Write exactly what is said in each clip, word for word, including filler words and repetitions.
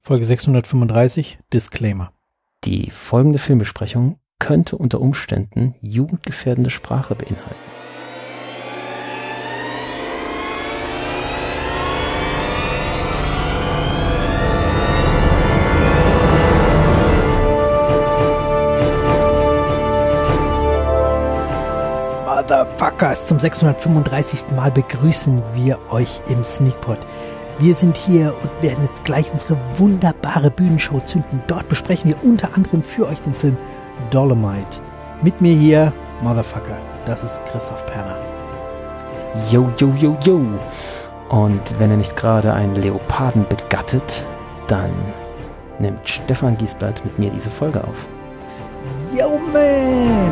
Folge sechshundertfünfunddreißig, Disclaimer. Die folgende Filmbesprechung könnte unter Umständen jugendgefährdende Sprache beinhalten. Motherfuckers, zum sechshundertfünfunddreißigsten Mal begrüßen wir euch im Sneakpot. Wir sind hier und werden jetzt gleich unsere wunderbare Bühnenshow zünden. Dort besprechen wir unter anderem für euch den Film Dolomite. Mit mir hier, Motherfucker, das ist Christoph Perner. Yo, yo, yo, yo. Und wenn er nicht gerade einen Leoparden begattet, dann nimmt Stefan Giesbert mit mir diese Folge auf. Yo, man!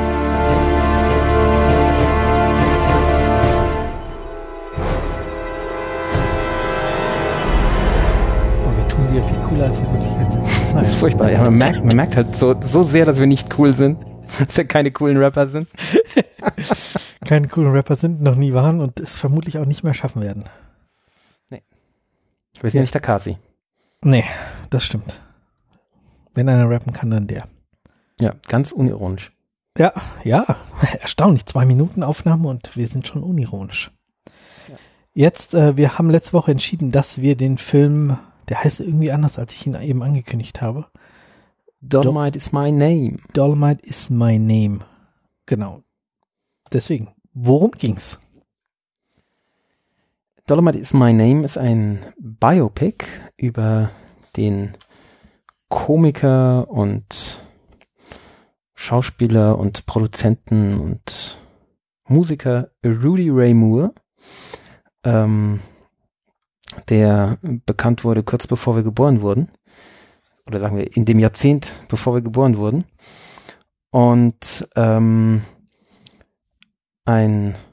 Wir viel cooler als wir in Wirklichkeit sind. Naja. Das ist furchtbar. Ja, man merkt, man merkt halt so, so sehr, dass wir nicht cool sind. Dass wir keine coolen Rapper sind. Keine coolen Rapper sind, noch nie waren und es vermutlich auch nicht mehr schaffen werden. Nee. Wir sind ja nicht der Kasi. Nee, das stimmt. Wenn einer rappen kann, dann der. Ja, ganz unironisch. Ja, ja. Erstaunlich. Zwei Minuten Aufnahme und wir sind schon unironisch. Ja. Jetzt, äh, wir haben letzte Woche entschieden, dass wir den Film... Der heißt irgendwie anders, als ich ihn eben angekündigt habe. Dolomite is my name. Dolomite is my name. Genau. Deswegen, worum ging's? Dolomite is my name ist ein Biopic über den Komiker und Schauspieler und Produzenten und Musiker Rudy Ray Moore, ähm, der bekannt wurde kurz bevor wir geboren wurden. Oder sagen wir in dem Jahrzehnt, bevor wir geboren wurden. Und ähm, ein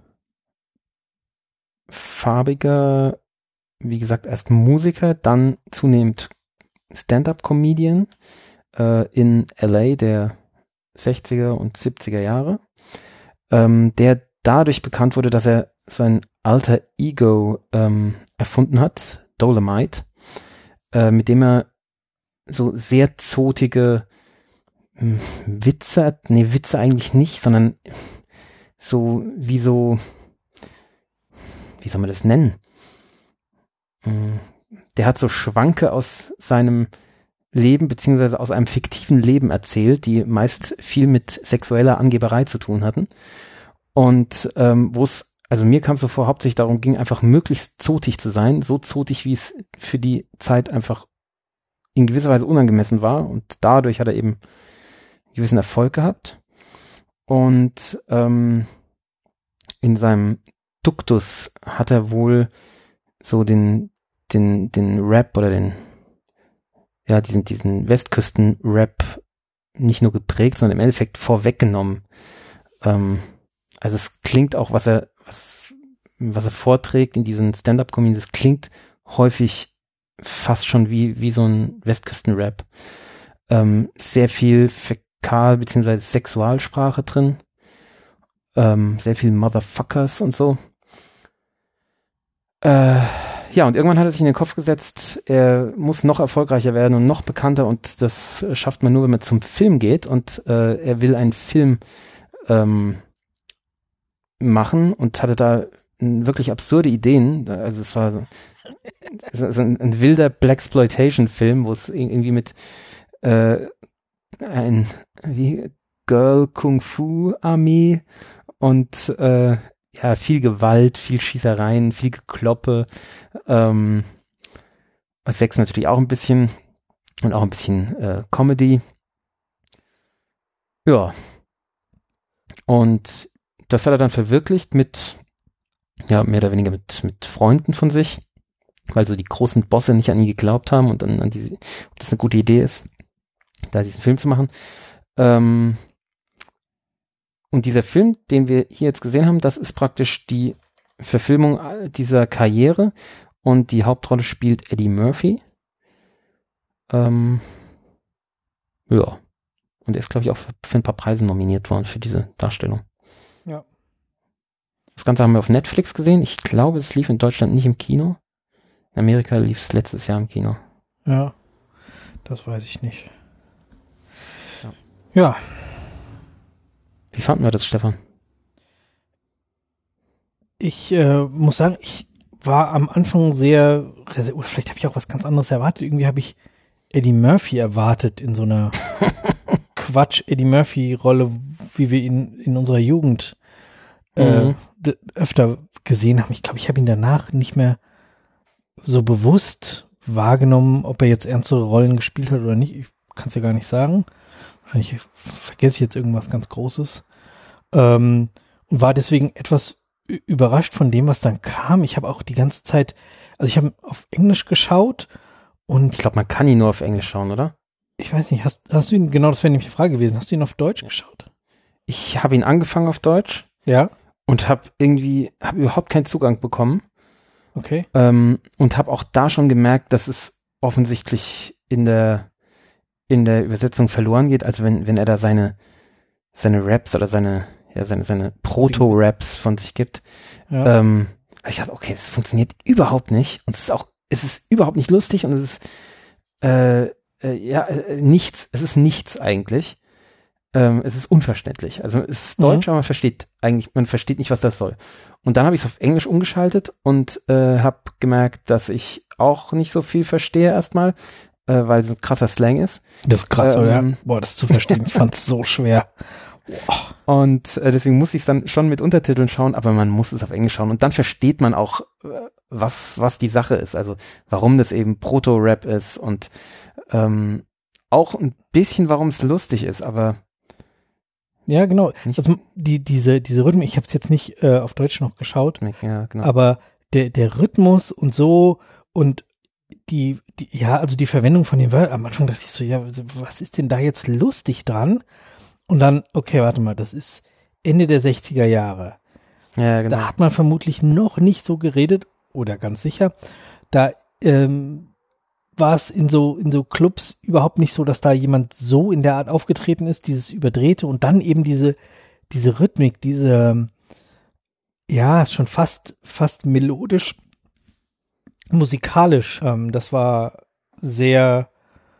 farbiger, wie gesagt, erst Musiker, dann zunehmend Stand-up-Comedian äh, in L A der sechziger und siebziger Jahre, ähm, der dadurch bekannt wurde, dass er sein alter Ego ähm, erfunden hat, Dolomite, äh, mit dem er so sehr zotige mh, Witze, nee, Witze eigentlich nicht, sondern so wie so, wie soll man das nennen? Mh, der hat so Schwanke aus seinem Leben beziehungsweise aus einem fiktiven Leben erzählt, die meist viel mit sexueller Angeberei zu tun hatten. Und ähm, wo es, also mir kam es so vor, hauptsächlich darum ging, einfach möglichst zotig zu sein, so zotig, wie es für die Zeit einfach in gewisser Weise unangemessen war. Und dadurch hat er eben einen gewissen Erfolg gehabt. Und ähm, in seinem Duktus hat er wohl so den, den, den Rap oder den, ja, diesen, diesen Westküsten-Rap nicht nur geprägt, sondern im Endeffekt vorweggenommen. Ähm, also es klingt auch, was er, was, was er vorträgt in diesen Stand-up-Comedy, das klingt häufig fast schon wie, wie so ein Westküsten-Rap. Ähm, sehr viel Fäkal- bzw. Sexualsprache drin. Ähm, sehr viel Motherfuckers und so. Äh, ja, und irgendwann hat er sich in den Kopf gesetzt, er muss noch erfolgreicher werden und noch bekannter und das schafft man nur, wenn man zum Film geht und äh, er will einen Film ähm, machen und hatte da wirklich absurde Ideen. Also es war so, so ein, ein wilder Blaxploitation-Film, wo es irgendwie mit äh, ein wie Girl Kung Fu Armee und äh, ja, viel Gewalt, viel Schießereien, viel Gekloppe, ähm, Sex natürlich auch ein bisschen und auch ein bisschen äh, Comedy. Ja. Und das hat er dann verwirklicht mit, ja, mehr oder weniger mit, mit Freunden von sich, weil so die großen Bosse nicht an ihn geglaubt haben und dann an die, ob das eine gute Idee ist, da diesen Film zu machen. Ähm, Und dieser Film, den wir hier jetzt gesehen haben, das ist praktisch die Verfilmung dieser Karriere und die Hauptrolle spielt Eddie Murphy. Ähm, ja. Und er ist, glaube ich, auch für, für ein paar Preise nominiert worden für diese Darstellung. Ja. Das Ganze haben wir auf Netflix gesehen. Ich glaube, es lief in Deutschland nicht im Kino. In Amerika lief es letztes Jahr im Kino. Ja. das weiß ich nicht. Ja. Ja. Wie fanden wir das, Stefan? Ich äh, muss sagen, ich war am Anfang sehr, oder vielleicht habe ich auch was ganz anderes erwartet. Irgendwie habe ich Eddie Murphy erwartet in so einer Quatsch-Eddie Murphy-Rolle, wie wir ihn in unserer Jugend äh, Mhm. d- öfter gesehen haben. Ich glaube, ich habe ihn danach nicht mehr so bewusst wahrgenommen, ob er jetzt ernstere Rollen gespielt hat oder nicht. Ich kann es ja gar nicht sagen. Wahrscheinlich vergesse ich jetzt irgendwas ganz Großes. Ähm, und war deswegen etwas ü- überrascht von dem, was dann kam. Ich habe auch die ganze Zeit, also ich habe auf Englisch geschaut und Ich glaube, man kann ihn nur auf Englisch schauen, oder? ich weiß nicht, hast, hast du ihn, genau, das wäre nämlich die Frage gewesen, hast du ihn auf Deutsch geschaut? Ich habe ihn angefangen auf Deutsch Ja, und habe irgendwie, habe überhaupt keinen Zugang bekommen. okay. Ähm, und habe auch da schon gemerkt, dass es offensichtlich in der in der Übersetzung verloren geht. Also wenn wenn er da seine seine Raps oder seine ja seine seine Proto-Raps von sich gibt, Ja. ähm, hab ich dachte, okay, das funktioniert überhaupt nicht und es ist auch es ist überhaupt nicht lustig und es ist äh, äh, ja äh, nichts. Es ist nichts eigentlich. Ähm, es ist unverständlich. Also es ist Deutsch, Mhm. aber man versteht eigentlich, man versteht nicht, was das soll. Und dann habe ich es auf Englisch umgeschaltet und äh, habe gemerkt, dass ich auch nicht so viel verstehe erstmal, äh, weil es ein krasser Slang ist. Das ist krass, Ähm, oder? Boah, das zu verstehen, ich fand es so schwer. Und äh, deswegen muss ich es dann schon mit Untertiteln schauen, aber man muss es auf Englisch schauen. Und dann versteht man auch, äh, was was die Sache ist. Also warum das eben Proto-Rap ist und ähm, auch ein bisschen, warum es lustig ist, aber Ja, genau. nicht. Also die, diese, diese Rhythmen, ich habe es jetzt nicht äh, auf Deutsch noch geschaut, Ja, genau. aber der, der Rhythmus und so und die, die, ja, also die Verwendung von den Wörtern, am Anfang dachte ich so, ja, was ist denn da jetzt lustig dran? Und dann, okay, warte mal, das ist Ende der sechziger Jahre. Ja, genau. Da hat man vermutlich noch nicht so geredet, oder ganz sicher. Da ähm, war es in so, in so Clubs überhaupt nicht so, dass da jemand so in der Art aufgetreten ist, dieses Überdrehte und dann eben diese, diese Rhythmik, diese, ja, schon fast, fast melodisch, musikalisch. Ähm, das war sehr,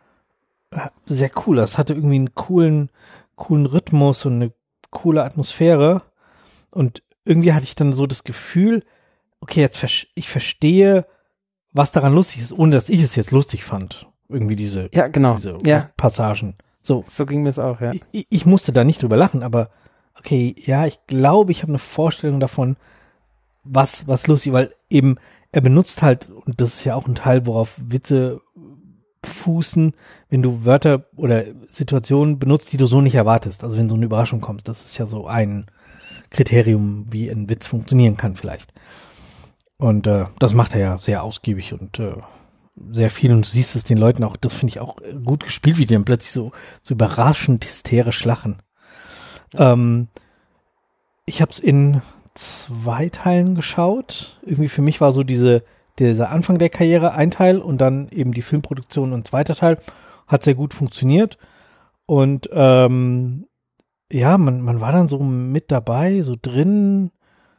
sehr cool. Das hatte irgendwie einen coolen, coolen Rhythmus und eine coole Atmosphäre. Und irgendwie hatte ich dann so das Gefühl, okay, jetzt ver- ich verstehe, was daran lustig ist, ohne dass ich es jetzt lustig fand. Irgendwie diese, Ja, genau. diese Ja, Passagen. So, so ging mir es auch, ja. ich, ich musste da nicht drüber lachen, aber okay, ja, ich glaube, ich habe eine Vorstellung davon, was, was lustig, weil eben er benutzt halt, und das ist ja auch ein Teil, worauf Witze fußen, wenn du Wörter oder Situationen benutzt, die du so nicht erwartest. Also wenn so eine Überraschung kommt, das ist ja so ein Kriterium, wie ein Witz funktionieren kann vielleicht. Und äh, das macht er ja sehr ausgiebig und äh, sehr viel. Und du siehst es den Leuten auch, das finde ich auch gut gespielt, wie die dann plötzlich so, so überraschend hysterisch lachen. Ja. Ähm, ich habe es in zwei Teilen geschaut. Irgendwie für mich war so diese dieser Anfang der Karriere ein Teil und dann eben die Filmproduktion ein zweiter Teil. Hat sehr gut funktioniert. Und ähm, ja, man, man war dann so mit dabei, so drin.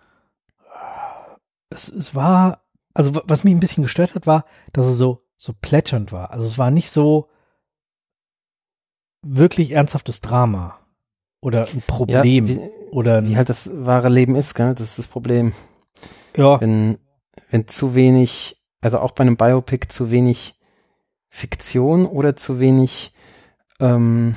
Es, es war, also was mich ein bisschen gestört hat, war, dass es so, so plätschernd war. Also es war nicht so wirklich ernsthaftes Drama oder ein Problem. Ja, wie, oder ein, wie halt das wahre Leben ist, gell? Das ist das Problem. Ja. Wenn, wenn zu wenig, also auch bei einem Biopic zu wenig Fiktion oder zu wenig ähm,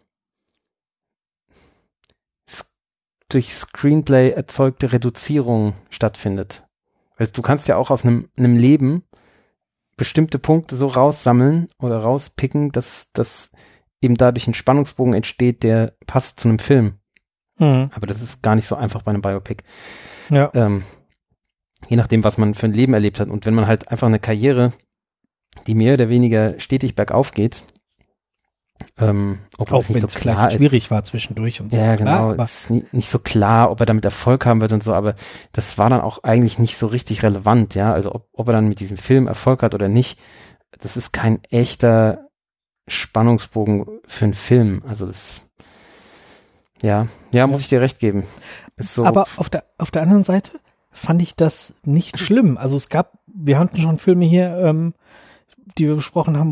durch Screenplay erzeugte Reduzierung stattfindet. Also du kannst ja auch aus einem, einem Leben bestimmte Punkte so raussammeln oder rauspicken, dass, dass eben dadurch ein Spannungsbogen entsteht, der passt zu einem Film. Mhm. Aber das ist gar nicht so einfach bei einem Biopic. Ja. Ähm, je nachdem, was man für ein Leben erlebt hat. Und wenn man halt einfach eine Karriere, die mehr oder weniger stetig bergauf geht, ähm, obwohl auch es nicht wenn so es klar vielleicht ist. schwierig war zwischendurch und so. Ja, Klar, genau. aber Es ist nie, nicht so klar, ob er damit Erfolg haben wird und so, aber das war dann auch eigentlich nicht so richtig relevant, ja. Also ob, ob er dann mit diesem Film Erfolg hat oder nicht, das ist kein echter Spannungsbogen für einen Film. Also das, ja, ja, muss ich dir recht geben. Ist so. Aber auf der, auf der anderen Seite fand ich das nicht schlimm. Also es gab, wir hatten schon Filme hier, ähm, die wir besprochen haben, wo,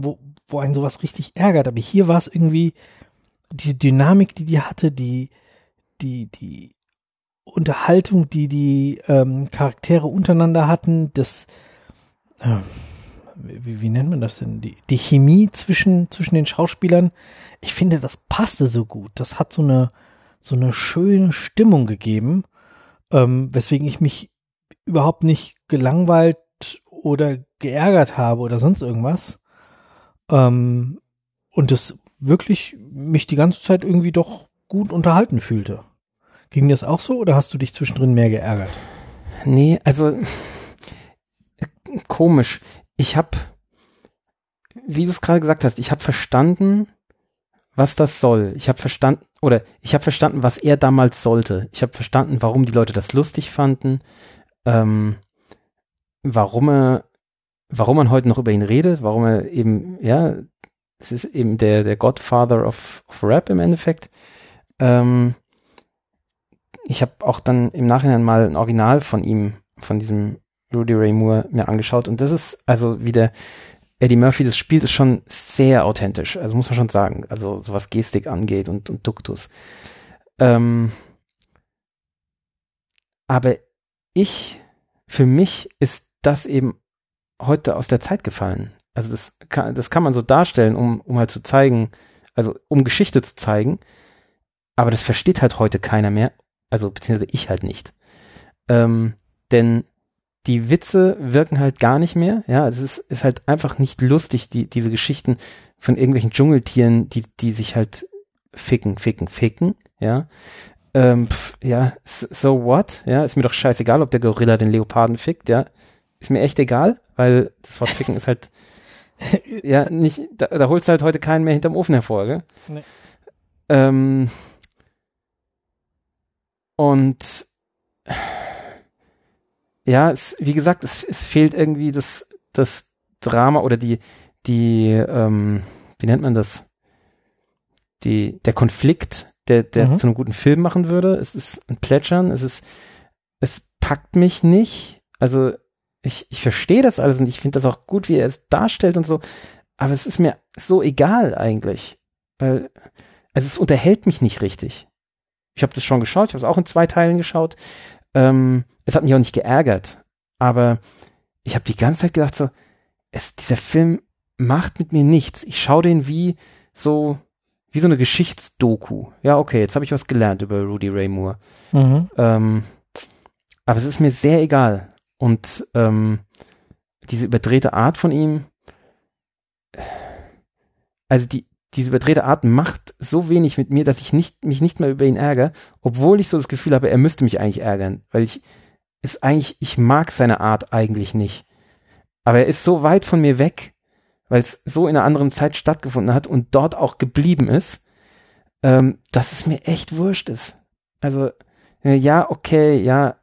wo einen sowas richtig ärgert. Aber hier war es irgendwie diese Dynamik, die die hatte, die, die, die Unterhaltung, die die ähm, Charaktere untereinander hatten, das, äh, wie, wie nennt man das denn? Die, die Chemie zwischen, zwischen den Schauspielern. Ich finde, das passte so gut. Das hat so eine, so eine schöne Stimmung gegeben, ähm, weswegen ich mich überhaupt nicht gelangweilt oder geärgert habe oder sonst irgendwas. Ähm, und das wirklich mich die ganze Zeit irgendwie doch gut unterhalten fühlte. Ging das auch so oder hast du dich zwischendrin mehr geärgert? Nee, also komisch. Ich habe, wie du es gerade gesagt hast, ich habe verstanden, was das soll. Ich habe verstanden, oder ich habe verstanden, was er damals sollte. Ich habe verstanden, warum die Leute das lustig fanden, ähm, warum er, warum man heute noch über ihn redet, warum er eben, ja, es ist eben der, der Godfather of, of Rap im Endeffekt. Ähm, ich habe auch dann im Nachhinein mal ein Original von ihm, von diesem Rudy Ray Moore mir angeschaut und das ist, also wie der Eddie Murphy das spielt, ist schon sehr authentisch, also muss man schon sagen, also so was Gestik angeht und, und Duktus. Ähm, aber ich, für mich ist das eben heute aus der Zeit gefallen. Also das kann, das kann man so darstellen, um, um halt zu zeigen, also um Geschichte zu zeigen, aber das versteht halt heute keiner mehr, also beziehungsweise ich halt nicht. Ähm, denn die Witze wirken halt gar nicht mehr, ja, es ist, ist halt einfach nicht lustig, die, diese Geschichten von irgendwelchen Dschungeltieren, die, die sich halt ficken, ficken, ficken, ja, ähm, pf, ja, so what, ja, ist mir doch scheißegal, ob der Gorilla den Leoparden fickt, ja, ist mir echt egal, weil das Wort ficken ist halt, ja, nicht, da, da holst du halt heute keinen mehr hinterm Ofen hervor, gell? Nee. Ähm, und ja, es, wie gesagt, es, es fehlt irgendwie das, das Drama oder die, die, ähm, wie nennt man das? Die, der Konflikt, der, der mhm. zu einem guten Film machen würde. Es ist ein Plätschern, es ist, es packt mich nicht. Also, ich, ich verstehe das alles und ich finde das auch gut, wie er es darstellt und so. Aber es ist mir so egal eigentlich. Weil, also es unterhält mich nicht richtig. Ich habe das schon geschaut, ich habe es auch in zwei Teilen geschaut. Ähm, es hat mich auch nicht geärgert, aber ich habe die ganze Zeit gedacht so, es, dieser Film macht mit mir nichts. Ich schaue den wie so, wie so eine Geschichtsdoku. Ja, okay, jetzt habe ich was gelernt über Rudy Ray Moore. Mhm. Ähm, aber es ist mir sehr egal. Und ähm, diese überdrehte Art von ihm, also die, diese überdrehte Art macht so wenig mit mir, dass ich nicht, mich nicht mehr über ihn ärgere, obwohl ich so das Gefühl habe, er müsste mich eigentlich ärgern, weil ich ist eigentlich, ich mag seine Art eigentlich nicht. Aber er ist so weit von mir weg, weil es so in einer anderen Zeit stattgefunden hat und dort auch geblieben ist, ähm, dass es mir echt wurscht ist. Also, ja, okay, ja.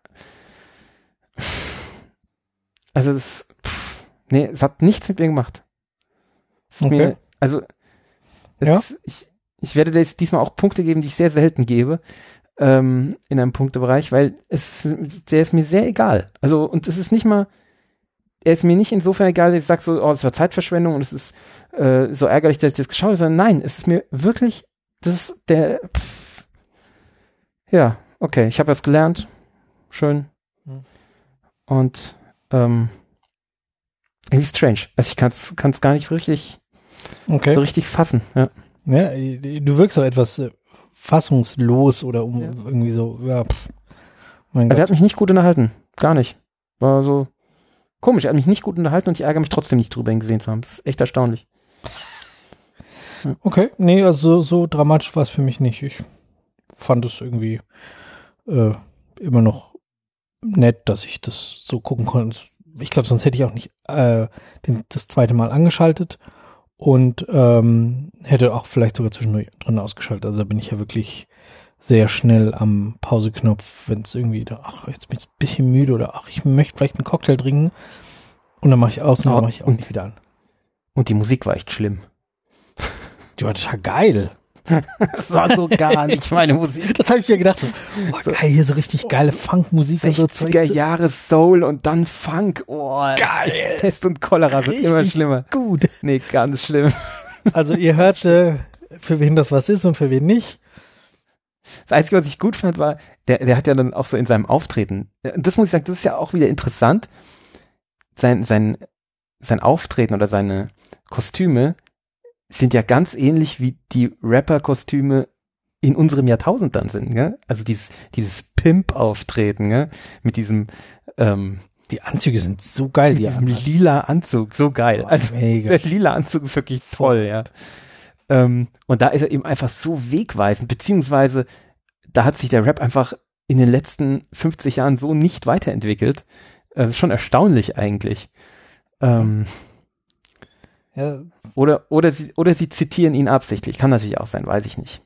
Also, das, pff, nee, es hat nichts mit mir gemacht. Es ist okay. mir, also, ja. ist, ich, ich werde dir diesmal auch Punkte geben, die ich sehr selten gebe, ähm, in einem Punktebereich, weil es, der ist mir sehr egal. Also, und es ist nicht mal, er ist mir nicht insofern egal, dass ich sage so, oh, es war Zeitverschwendung und es ist äh, so ärgerlich, dass ich das geschaut habe, sondern nein, es ist mir wirklich, das ist der, pff, ja, okay, ich habe was gelernt, schön hm. und ähm, irgendwie strange. Also ich kann es gar nicht richtig, okay. so richtig fassen. Ja. Ja, du wirkst auch etwas äh, fassungslos oder um ja. irgendwie so, ja. Pff, mein also Gott. Er hat mich nicht gut unterhalten, gar nicht. War so komisch, er hat mich nicht gut unterhalten und ich ärgere mich trotzdem nicht drüber, ihn gesehen zu haben. Das ist echt erstaunlich. Ja. Okay, nee, also so, so dramatisch war es für mich nicht. Ich fand es irgendwie äh, immer noch nett, dass ich das so gucken konnte. Ich glaube, sonst hätte ich auch nicht äh, den, das zweite Mal angeschaltet und ähm, hätte auch vielleicht sogar zwischendurch drin ausgeschaltet. Also da bin ich ja wirklich sehr schnell am Pauseknopf, wenn es irgendwie, ach, jetzt bin ich ein bisschen müde oder ach, ich möchte vielleicht einen Cocktail trinken und dann mache ich aus und dann mache ich auch nicht wieder an. Und die Musik war echt schlimm. Die war total geil. Das war so gar nicht meine Musik. Das habe ich mir gedacht. So, oh, So. geil, hier so richtig geile Funkmusik und so sechziger Zeug. Jahre Soul und dann Funk. Oh, Geil. Pest und Cholera wird immer Richtig schlimmer. Gut. Nee, ganz schlimm. Also ihr hört, äh, für wen das was ist und für wen nicht. Das Einzige, was ich gut fand, war, der, der hat ja dann auch so in seinem Auftreten, das muss ich sagen, das ist ja auch wieder interessant, sein, sein, sein Auftreten oder seine Kostüme sind ja ganz ähnlich wie die Rapper-Kostüme in unserem Jahrtausend dann sind, gell? Also dieses, dieses Pimp-Auftreten, gell? Mit diesem, ähm, Die Anzüge sind so geil, mit die diesem anderen. lila Anzug, so geil. Oh, Also mega. der lila Anzug ist wirklich toll, ja. Ähm, und da ist er eben einfach so wegweisend, beziehungsweise da hat sich der Rap einfach in den letzten fünfzig Jahren so nicht weiterentwickelt. Das ist schon erstaunlich eigentlich. Ähm, Ja, oder, oder, sie, oder sie zitieren ihn absichtlich. Kann natürlich auch sein, weiß ich nicht.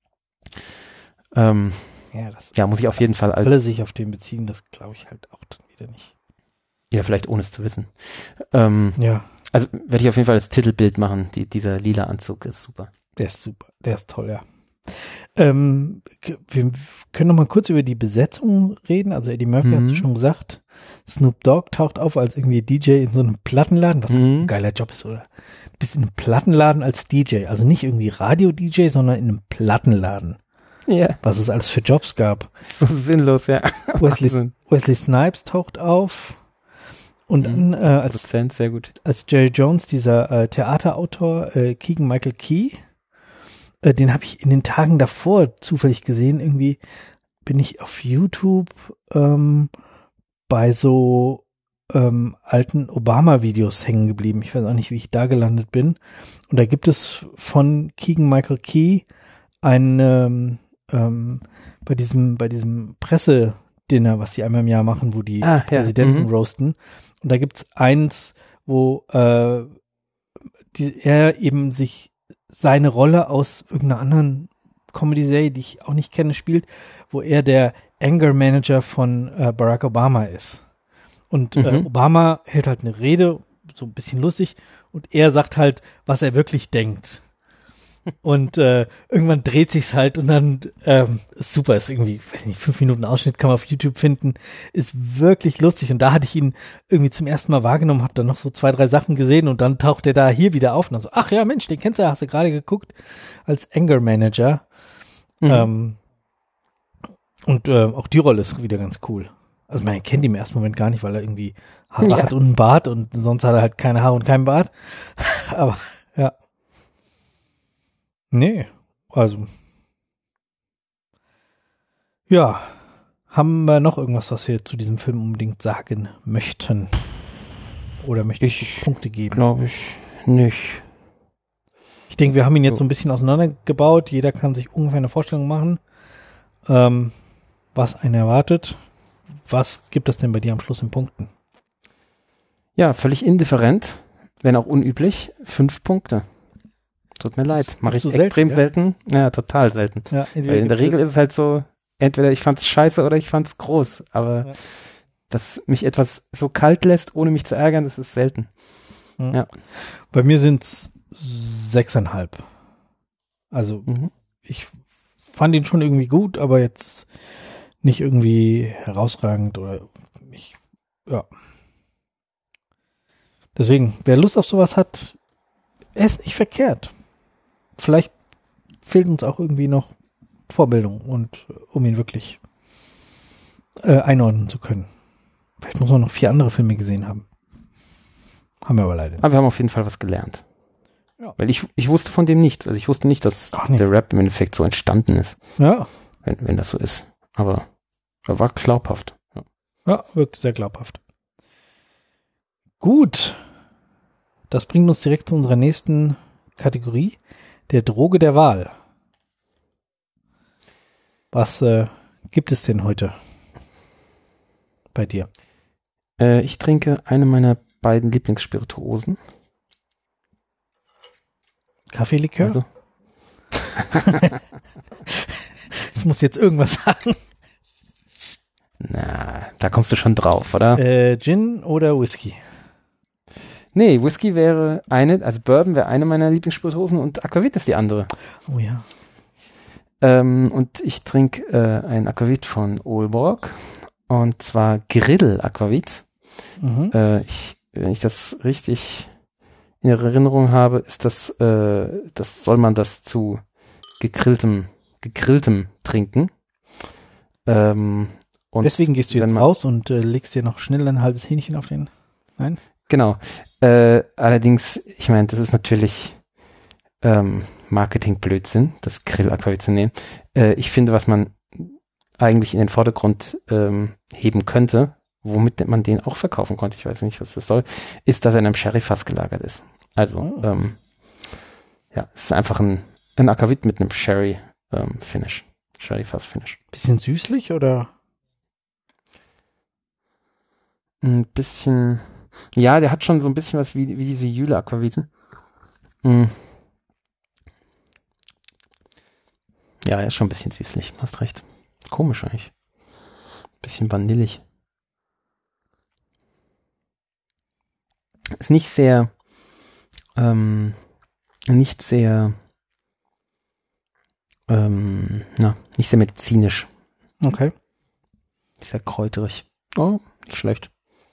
Ähm, ja, das ja, muss ich auf jeden Fall als, alle sich auf den beziehen, das glaube ich halt auch dann wieder nicht. ja, vielleicht ohne es zu wissen. Ähm, Ja, also werde ich auf jeden Fall das Titelbild machen. Die, dieser lila Anzug ist super. der ist super, der ist toll, ja. Ähm, k- wir können noch mal kurz über die Besetzung reden. Also Eddie Murphy Mhm. hat es schon gesagt. Snoop Dogg taucht auf als irgendwie D J in so einem Plattenladen, was Mhm. ein geiler Job ist, oder? Du bist in einem Plattenladen als D J, also nicht irgendwie Radio-D J, sondern in einem Plattenladen, Ja, was es alles für Jobs gab. so sinnlos, ja. Wesley, Wahnsinn. Wesley Snipes taucht auf und Mhm. dann äh, als, Produzent, sehr gut. als Jerry Jones, dieser äh, Theaterautor äh, Keegan Michael Key, äh, den habe ich in den Tagen davor zufällig gesehen. Irgendwie bin ich auf YouTube ähm, bei so ähm, alten Obama-Videos hängen geblieben. Ich weiß auch nicht, wie ich da gelandet bin. Und da gibt es von Keegan Michael Key ein ähm, ähm, bei diesem bei diesem Pressedinner, was die einmal im Jahr machen, wo die Ah, ja. Präsidenten Mhm. roasten. Und da gibt's eins, wo äh, die, er eben sich seine Rolle aus irgendeiner anderen Comedy-Serie, die ich auch nicht kenne, spielt, wo er der Anger Manager von äh, Barack Obama ist. Und äh, Mhm. Obama hält halt eine Rede, so ein bisschen lustig, und er sagt halt, was er wirklich denkt. Und äh, irgendwann dreht sich's halt und dann ähm, ist super, ist irgendwie, weiß nicht, fünf Minuten Ausschnitt kann man auf YouTube finden, ist wirklich lustig. Und da hatte ich ihn irgendwie zum ersten Mal wahrgenommen, habe dann noch so zwei, drei Sachen gesehen und dann taucht er da hier wieder auf und dann so, ach ja, Mensch, den kennst du, hast du gerade geguckt, als Anger Manager. Mhm. Ähm, und äh, auch die Rolle ist wieder ganz cool. Also man kennt ihn im ersten Moment gar nicht, weil er irgendwie Haare Ja. hat und einen Bart und sonst hat er halt keine Haare und keinen Bart. Aber ja. Nee, also. Ja. Haben wir noch irgendwas, was wir zu diesem Film unbedingt sagen möchten? Oder möchten Ich Punkte geben? Glaube ich nicht. Ich denke, wir haben ihn jetzt So. so ein bisschen auseinandergebaut. Jeder kann sich ungefähr eine Vorstellung machen, ähm, was einen erwartet. Was gibt es denn bei dir am Schluss in Punkten? Ja, völlig indifferent, wenn auch unüblich. Fünf Punkte. Tut mir leid. Mache ich Bist du extrem selten, selten. Ja, total selten. Ja, Weil in der Regel ist es halt so, entweder ich fand's scheiße oder ich fand's groß. Aber Ja. dass mich etwas so kalt lässt, ohne mich zu ärgern, das ist selten. Ja. Bei mir sind es sechseinhalb. Also Mhm. ich fand ihn schon irgendwie gut, aber jetzt nicht irgendwie herausragend oder ich, ja. Deswegen, wer Lust auf sowas hat, er ist nicht verkehrt. Vielleicht fehlt uns auch irgendwie noch Vorbildung und um ihn wirklich äh, einordnen zu können. Vielleicht muss man noch vier andere Filme gesehen haben. Haben wir aber leider nicht. Aber wir haben auf jeden Fall was gelernt. Ja. Weil ich, ich wusste von dem nichts. Also ich wusste nicht, dass Ach, nicht. der Rap im Endeffekt so entstanden ist, Ja, wenn, wenn das so ist. Aber er war glaubhaft. Ja. ja, wirkt sehr glaubhaft. Gut. Das bringt uns direkt zu unserer nächsten Kategorie, der Droge der Wahl. Was äh, gibt es denn heute bei dir? Äh, ich trinke eine meiner beiden Lieblingsspirituosen. Kaffeelikör? Also, Ich muss jetzt irgendwas sagen. na, da kommst du schon drauf, oder? Äh, Gin oder Whisky? Nee, Whisky wäre eine, also Bourbon wäre eine meiner Lieblingsspirituosen und Aquavit ist die andere. Oh ja. Ähm, und ich trinke äh, ein Aquavit von Aalborg. Und zwar Grill Aquavit. Mhm. Äh, ich, wenn ich das richtig in Erinnerung habe, ist das, äh, das soll man das zu gegrilltem, gegrilltem trinken. Ähm, und Deswegen gehst du jetzt wenn man, raus und äh, legst dir noch schnell ein halbes Hähnchen auf den. Nein? Genau. Äh, allerdings, ich meine, das ist natürlich ähm, Marketing-Blödsinn, das Grill-Aquavit zu nehmen. Äh, ich finde, was man eigentlich in den Vordergrund ähm, heben könnte, womit man den auch verkaufen konnte, ich weiß nicht, was das soll, ist, dass er in einem Sherry-Fass gelagert ist. Also, Oh. ähm, ja, es ist einfach ein, ein Aquavit mit einem Sherry-Finish. Sherry-Fass-Finish. Bisschen süßlich oder? Ein bisschen, ja, der hat schon so ein bisschen was wie, wie diese Jüle-Aquaviten. Mm. Ja, er ist schon ein bisschen süßlich, hast recht. Komisch eigentlich. Bisschen vanillig. Ist nicht sehr, ähm, nicht sehr, ähm, na, nicht sehr medizinisch. Okay. Nicht sehr kräuterig. Oh, nicht schlecht.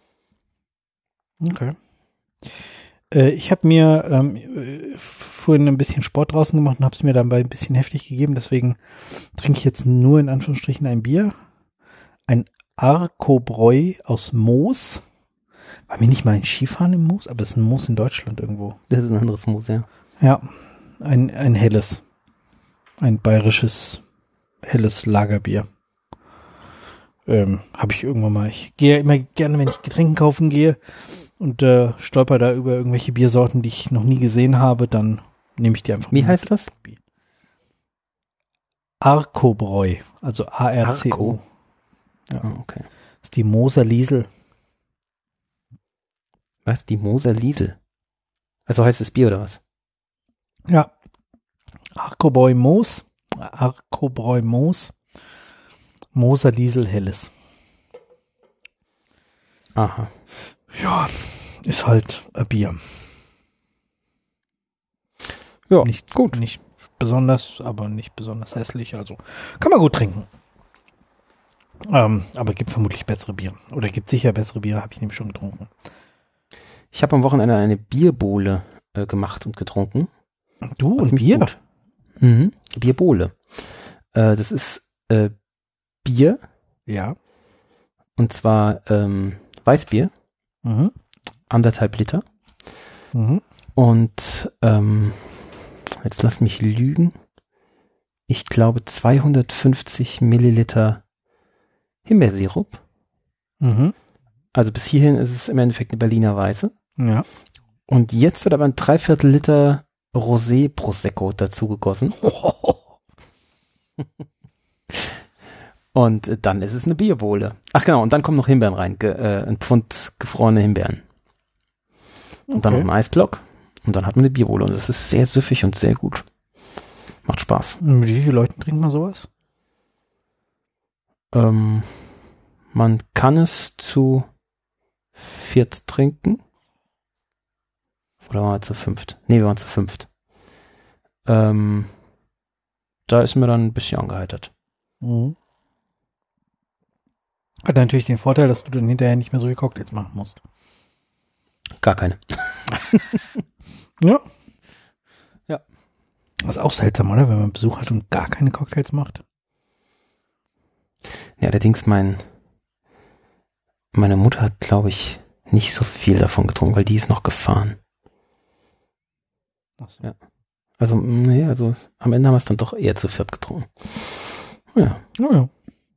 Okay. Äh, ich habe mir ähm, äh, vorhin ein bisschen Sport draußen gemacht und habe es mir dabei ein bisschen heftig gegeben. Deswegen trinke ich jetzt nur in Anführungsstrichen ein Bier. Ein Arkobräu aus Moos. War mir nicht mal ein Skifahren im Moos, aber es ist ein Moos in Deutschland irgendwo. Das ist ein anderes Moos, ja. Ja, ein, ein helles. Ein bayerisches helles Lagerbier. Ähm, habe ich irgendwann mal. Ich gehe immer gerne, wenn ich Getränke kaufen gehe und äh, stolper da über irgendwelche Biersorten, die ich noch nie gesehen habe, dann nehme ich die einfach Wie mit. heißt das? Arkobräu, also A R C O. Arco? Ja. Oh, okay. Das ist die Moser Liesel. Was? Die Moser Liesel? Also heißt es Bier oder was? Ja. Arkobräu Moos. Arkobräu Moos. Moser Liesel Helles. Aha. Ja, ist halt ein Bier. Ja, Nicht gut. Nicht besonders, aber nicht besonders hässlich. Also kann man gut trinken. Ähm, aber gibt vermutlich bessere Biere. Oder gibt sicher bessere Biere, habe ich nämlich schon getrunken. Ich habe am Wochenende eine Bierbowle äh, gemacht und getrunken. Du War und ziemlich Bier? gut. Mhm. Bierbowle. Äh, das ist äh, Bier, Ja. und zwar ähm, Weißbier, Mhm. anderthalb Liter. Mhm. Und ähm, jetzt lass mich lügen. Ich glaube zweihundertfünfzig Milliliter Himbeersirup. Mhm. Also bis hierhin ist es im Endeffekt eine Berliner Weiße. Ja. Und jetzt wird aber ein Dreiviertel Liter Rosé Prosecco dazu gegossen. Und äh, dann ist es eine Bierbowle. Ach genau, und dann kommen noch Himbeeren rein. Ge, äh, ein Pfund gefrorene Himbeeren. Und dann noch ein Eisblock. Und dann hat man eine Bierbowle. Und das ist sehr süffig und sehr gut. Macht Spaß. Und mit wie vielen Leuten trinkt man sowas? Ähm, man kann es zu viert trinken. Oder waren wir zu fünft? Nee, wir waren zu fünft. Ähm, da ist mir dann ein bisschen angeheitert. Mhm. Hat natürlich den Vorteil, dass du dann hinterher nicht mehr so viele Cocktails machen musst. Gar keine. Ja. Ja. Was auch seltsam, oder? Wenn man Besuch hat und gar keine Cocktails macht. Ja, allerdings mein, meine Mutter hat, glaube ich, nicht so viel davon getrunken, weil die ist noch gefahren. Ach so. Ja. Also, nee, also am Ende haben wir es dann doch eher zu viert getrunken. Ja. Oh ja.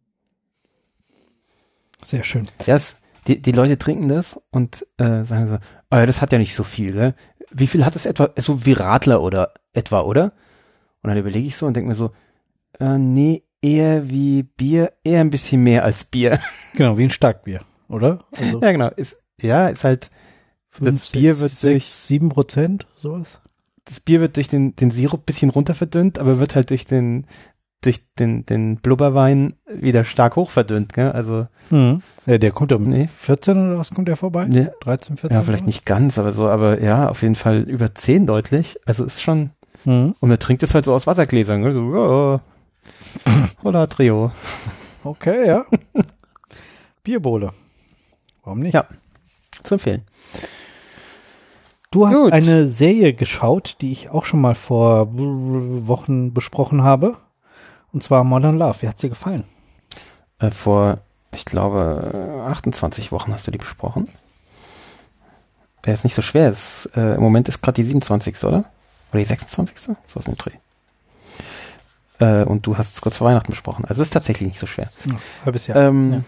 Sehr schön. Ja, es, die, die Leute trinken das und äh, sagen so, oh ja, das hat ja nicht so viel, gell? Wie viel hat es etwa? So wie Radler oder etwa, oder? Und dann überlege ich so und denke mir so, äh, nee, eher wie Bier, eher ein bisschen mehr als Bier. Genau, wie ein Starkbier, oder? Also Ja, genau. Ist, ja, ist halt, fünf, das Bier sechs, wird sechs, durch, sieben Prozent, sowas. das Bier wird durch den, den Sirup bisschen runter verdünnt, aber wird halt durch den, durch den, den Blubberwein wieder stark hoch verdünnt, gell? Also, Mhm. Ja, der kommt um nee. vierzehn oder was kommt der vorbei? Ja. dreizehn, vierzehn? Ja, vielleicht nicht ganz, aber so, aber ja, auf jeden Fall über zehn deutlich. Also ist schon, Mhm. und man trinkt es halt so aus Wassergläsern, gell? So, ja, Hola Trio. Okay, ja. Bierbowle. Warum nicht? Ja, zu empfehlen. Du hast Gut. eine Serie geschaut, die ich auch schon mal vor Wochen besprochen habe. Und zwar Modern Love. Wie hat's dir gefallen? Äh, vor, ich glaube, achtundzwanzig Wochen hast du die besprochen. Wäre jetzt nicht so schwer. Es, äh, im Moment ist gerade die siebenundzwanzigste, oder? Oder die sechsundzwanzigste? So aus dem Dreh. Äh, und du hast es kurz vor Weihnachten besprochen. Also es ist tatsächlich nicht so schwer. Ja, halbes Jahr. Ähm,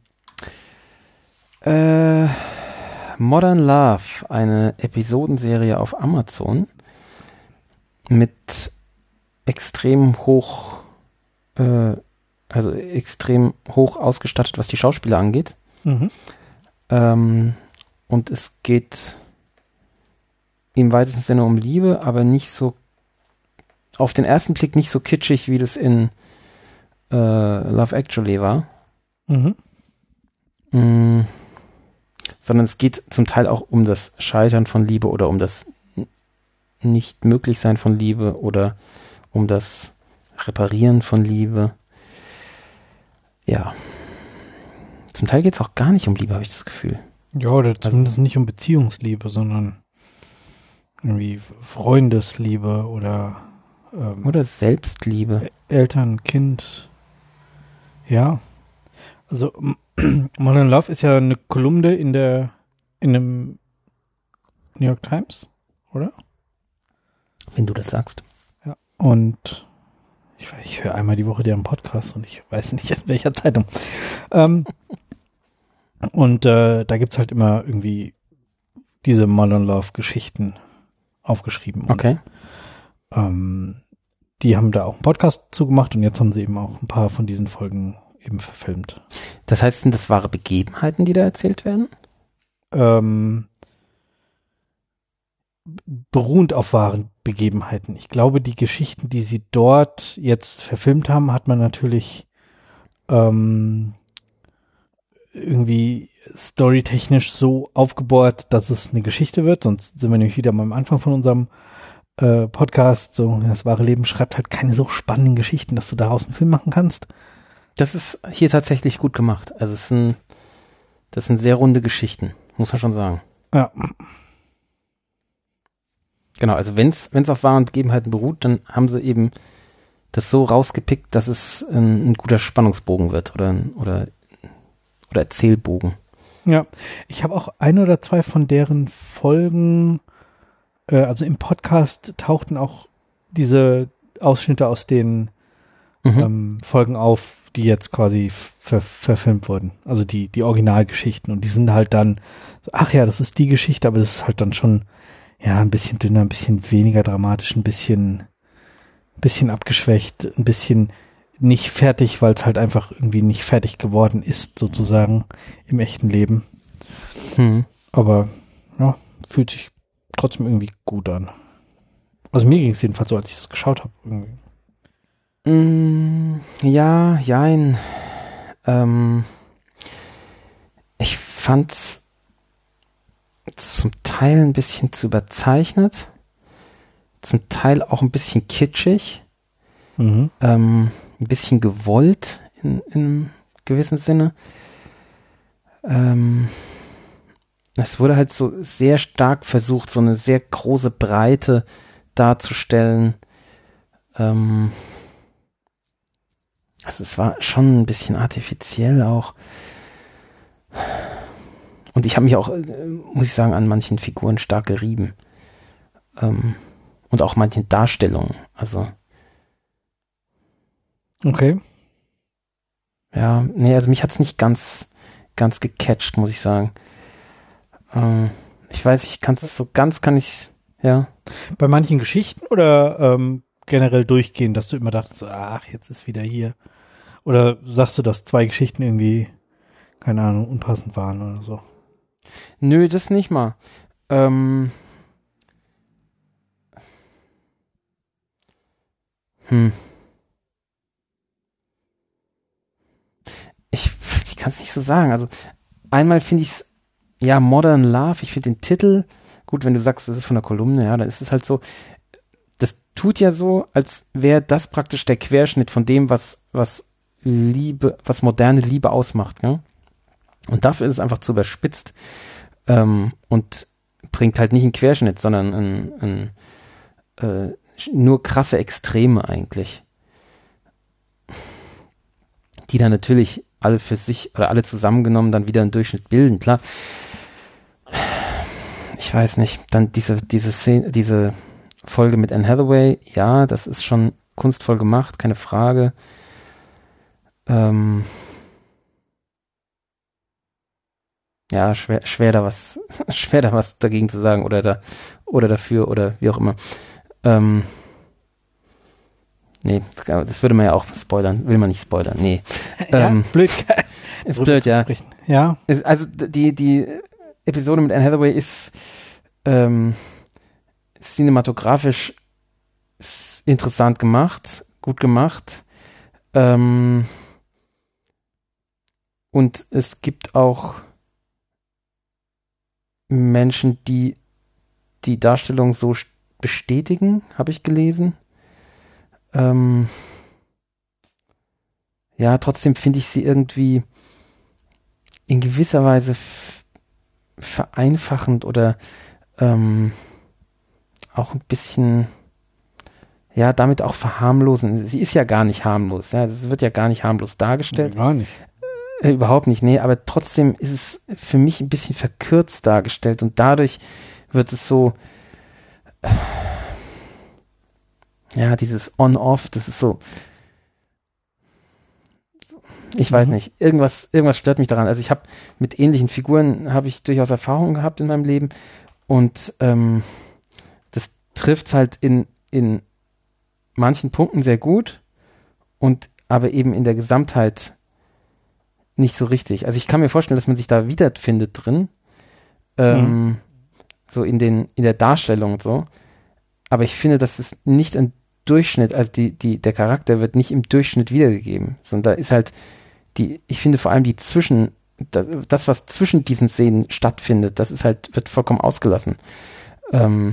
ja. äh, Modern Love, eine Episodenserie auf Amazon mit extrem hoch, äh, also extrem hoch ausgestattet, was die Schauspieler angeht. Mhm. Ähm, und es geht im weitesten Sinne um Liebe, aber nicht so, auf den ersten Blick nicht so kitschig, wie das in äh, Love Actually war. Mhm. Mm, sondern es geht zum Teil auch um das Scheitern von Liebe oder um das Nicht-Möglich-Sein von Liebe oder um das Reparieren von Liebe. Ja. Zum Teil geht es auch gar nicht um Liebe, habe ich das Gefühl. Ja, oder zumindest nicht um Beziehungsliebe, sondern irgendwie Freundesliebe oder ähm, Oder Selbstliebe. Eltern, Kind. Ja. Also Modern Love ist ja eine Kolumne in der in dem New York Times, oder? Wenn du das sagst. Ja. Und ich, ich höre einmal die Woche deren Podcast und ich weiß nicht, in welcher Zeitung. Ähm, und äh, da gibt's halt immer irgendwie diese Modern Love Geschichten aufgeschrieben. Und, Okay. ähm, die haben da auch einen Podcast zugemacht und jetzt haben sie eben auch ein paar von diesen Folgen eben verfilmt. Das heißt, sind das wahre Begebenheiten, die da erzählt werden? Ähm, beruhend auf wahren Begebenheiten. Ich glaube, die Geschichten, die sie dort jetzt verfilmt haben, hat man natürlich ähm, irgendwie storytechnisch so aufgebaut, dass es eine Geschichte wird. Sonst sind wir nämlich wieder mal am Anfang von unserem äh, Podcast. So, das wahre Leben schreibt halt keine so spannenden Geschichten, dass du daraus einen Film machen kannst. Das ist hier tatsächlich gut gemacht. Also es sind, das sind sehr runde Geschichten, muss man schon sagen. Ja. Genau, also wenn es wenn es auf wahren Begebenheiten beruht, dann haben sie eben das so rausgepickt, dass es ein, ein guter Spannungsbogen wird oder ein, oder oder Erzählbogen. Ja, ich habe auch ein oder zwei von deren Folgen, äh, also im Podcast tauchten auch diese Ausschnitte aus den Mhm. ähm, Folgen auf, die jetzt quasi ver verfilmt wurden. Also die die Originalgeschichten und die sind halt dann, so, ach ja, das ist die Geschichte, aber das ist halt dann schon ja ein bisschen dünner, ein bisschen weniger dramatisch, ein bisschen ein bisschen abgeschwächt, ein bisschen nicht fertig, weil es halt einfach irgendwie nicht fertig geworden ist, sozusagen im echten Leben. Mhm. Aber ja, fühlt sich trotzdem irgendwie gut an. Also mir ging es jedenfalls so, als ich das geschaut habe. Irgendwie. Mm, ja, jein. Ähm, ich fand's zum Teil ein bisschen zu überzeichnet, zum Teil auch ein bisschen kitschig, Mhm. ähm, ein bisschen gewollt in, in einem gewissen Sinne. Ähm, es wurde halt so sehr stark versucht, so eine sehr große Breite darzustellen. Ähm, also es war schon ein bisschen artifiziell auch. Und ich habe mich auch, äh, muss ich sagen, an manchen Figuren stark gerieben. Ähm, und auch manchen Darstellungen. Also, Okay. ja, nee, also mich hat's nicht ganz, ganz gecatcht, muss ich sagen. Ähm, ich weiß, ich kann es so ganz, kann ich, ja. Bei manchen Geschichten oder ähm, generell durchgehen, dass du immer dachtest, ach, jetzt ist wieder hier. Oder sagst du, dass zwei Geschichten irgendwie, keine Ahnung, unpassend waren oder so? Nö, das nicht mal. Ähm, hm. Ich, ich kann es nicht so sagen. Also einmal finde ich es, ja, Modern Love, ich finde den Titel, gut, wenn du sagst, das ist von der Kolumne, ja, dann ist es halt so, das tut ja so, als wäre das praktisch der Querschnitt von dem, was, was Liebe, was moderne Liebe ausmacht. Ne? Und dafür ist es einfach zu überspitzt ähm, und bringt halt nicht einen Querschnitt, sondern ein, ein, äh, nur krasse Extreme eigentlich. Die dann natürlich alle für sich oder alle zusammengenommen dann wieder einen Durchschnitt bilden, klar. Ich weiß nicht, dann diese, diese Szene, diese Folge mit Anne Hathaway, ja, das ist schon kunstvoll gemacht, keine Frage. Ähm ja, schwer, schwer da was, schwer da was dagegen zu sagen oder da, oder dafür oder wie auch immer. Ähm nee, das würde man ja auch spoilern, will man nicht spoilern, nee. Ja, ähm, ist blöd. Ist blöd, ja. Ja. Also die, die Episode mit Anne Hathaway ist ähm, cinematografisch interessant gemacht, gut gemacht. Ähm, und es gibt auch Menschen, die die Darstellung so bestätigen, habe ich gelesen. Ähm, ja, trotzdem finde ich sie irgendwie in gewisser Weise f- vereinfachend oder ähm, auch ein bisschen, ja, damit auch verharmlosen. Sie ist ja gar nicht harmlos, ja, es wird ja gar nicht harmlos dargestellt. Gar nicht. Äh, überhaupt nicht, nee, aber trotzdem ist es für mich ein bisschen verkürzt dargestellt und dadurch wird es so, äh, ja, dieses On-Off, das ist so, ich weiß Mhm. nicht, irgendwas, irgendwas stört mich daran. Also ich habe mit ähnlichen Figuren habe ich durchaus Erfahrungen gehabt in meinem Leben und ähm, das trifft halt in, in manchen Punkten sehr gut und aber eben in der Gesamtheit nicht so richtig. Also ich kann mir vorstellen, dass man sich da wiederfindet drin, ähm, Mhm. so in den, in der Darstellung und so. Aber ich finde, dass es nicht ein Durchschnitt, also die, die, der Charakter wird nicht im Durchschnitt wiedergegeben, sondern da ist halt die, ich finde vor allem die Zwischen, das, das was zwischen diesen Szenen stattfindet, das ist halt, wird vollkommen ausgelassen. Ähm,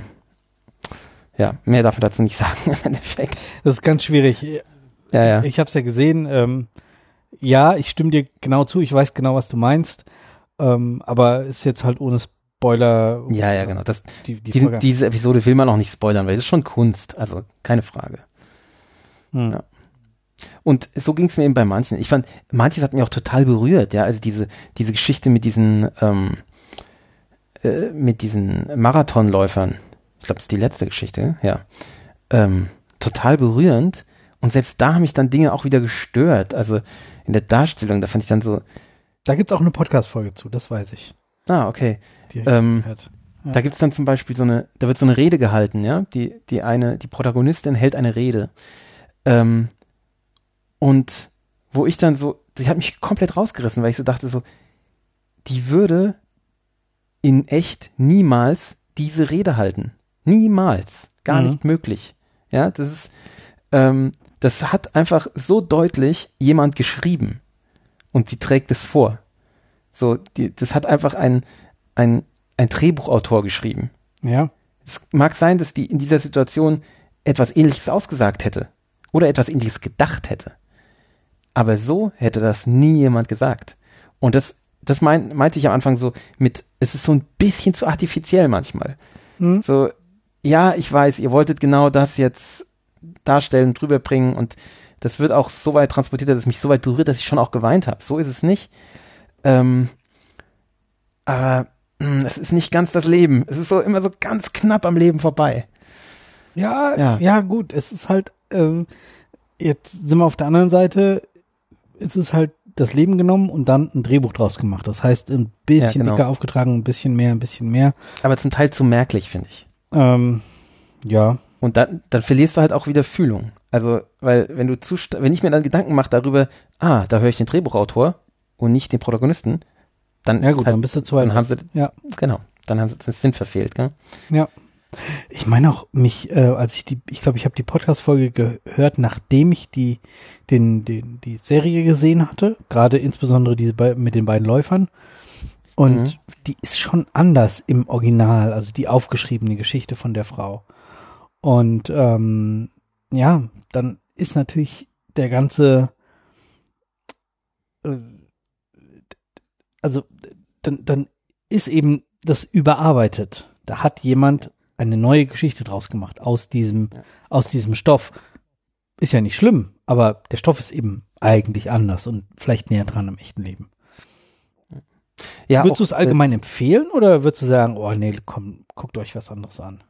ja, mehr darf man dazu nicht sagen im Endeffekt. Das ist ganz schwierig. Ja, ja. Ich habe es ja gesehen. Ähm, ja, ich stimme dir genau zu. Ich weiß genau, was du meinst. Ähm, aber ist jetzt halt ohne Spoiler. Ja, ja, genau. Das, die, die diesen, Folge. diese Episode will man auch nicht spoilern, weil das ist schon Kunst, also keine Frage. Hm. Ja. Und so ging es mir eben bei manchen. Ich fand, manches hat mich auch total berührt, ja, also diese, diese Geschichte mit diesen, ähm, äh, mit diesen Marathonläufern. Ich glaube, das ist die letzte Geschichte, ja. Ähm, total berührend. Und selbst da haben mich dann Dinge auch wieder gestört. Also in der Darstellung, da fand ich dann so. Da gibt's auch eine Podcast-Folge zu, das weiß ich. Ah, okay. Die Ähm, ja. Da gibt's dann zum Beispiel so eine, da wird so eine Rede gehalten, ja. Die, die eine, die Protagonistin hält eine Rede. Ähm, Und wo ich dann so, die hat mich komplett rausgerissen, weil ich so dachte so, die würde in echt niemals diese Rede halten. Niemals. Gar Mhm. nicht möglich. Ja, das ist, ähm, das hat einfach so deutlich jemand geschrieben. Und sie trägt es vor. So, die, das hat einfach ein, ein, ein Drehbuchautor geschrieben. Ja. Es mag sein, dass die in dieser Situation etwas Ähnliches ausgesagt hätte. Oder etwas Ähnliches gedacht hätte. Aber so hätte das nie jemand gesagt. Und das, das mein, meinte ich am Anfang so mit, es ist so ein bisschen zu artifiziell manchmal. Mhm. So, ja, ich weiß, ihr wolltet genau das jetzt darstellen, drüber bringen und das wird auch so weit transportiert, dass es mich so weit berührt, dass ich schon auch geweint habe. So ist es nicht. Ähm, aber mh, es ist nicht ganz das Leben. Es ist so immer so ganz knapp am Leben vorbei. Ja, Ja. ja, gut. Es ist halt, ähm, jetzt sind wir auf der anderen Seite, es ist halt das Leben genommen und dann ein Drehbuch draus gemacht. Das heißt, ein bisschen Ja, genau. dicker aufgetragen, ein bisschen mehr, ein bisschen mehr. Aber zum Teil zu merklich, finde ich. Ähm, ja. Und dann, dann verlierst du halt auch wieder Fühlung. Also, weil wenn du zu, sta- wenn ich mir dann Gedanken mache darüber, ah, da höre ich den Drehbuchautor und nicht den Protagonisten, dann Ja ist gut, halt, dann bist du zu weit dann haben sie, weg. Ja. genau, dann haben sie den Sinn verfehlt, gell? Ja. Ich meine auch mich, äh, als ich die, ich glaube, ich habe die Podcast-Folge gehört, nachdem ich die, den, den, die Serie gesehen hatte, gerade insbesondere diese bei, mit den beiden Läufern. Und Mhm. die ist schon anders im Original, also die aufgeschriebene Geschichte von der Frau. Und ähm, ja, dann ist natürlich der ganze, äh, also dann, dann ist eben das überarbeitet. Da hat jemand eine neue Geschichte draus gemacht aus diesem, Ja. aus diesem Stoff. Ist ja nicht schlimm, aber der Stoff ist eben eigentlich anders und vielleicht näher dran am echten Leben. Ja, würdest du auch, es allgemein äh, empfehlen oder würdest du sagen, oh nee, komm, guckt euch was anderes an?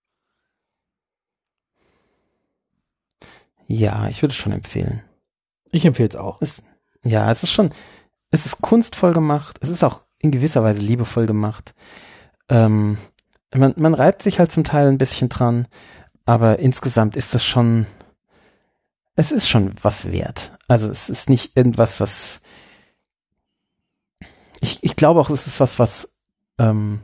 Ja, ich würde es schon empfehlen. Ich empfehle es auch. Es, ja, es ist schon, es ist kunstvoll gemacht, es ist auch in gewisser Weise liebevoll gemacht. Ähm, man, man reibt sich halt zum Teil ein bisschen dran, aber insgesamt ist das schon, es ist schon was wert. Also es ist nicht irgendwas, was ich, ich glaube auch, es ist was, was ähm,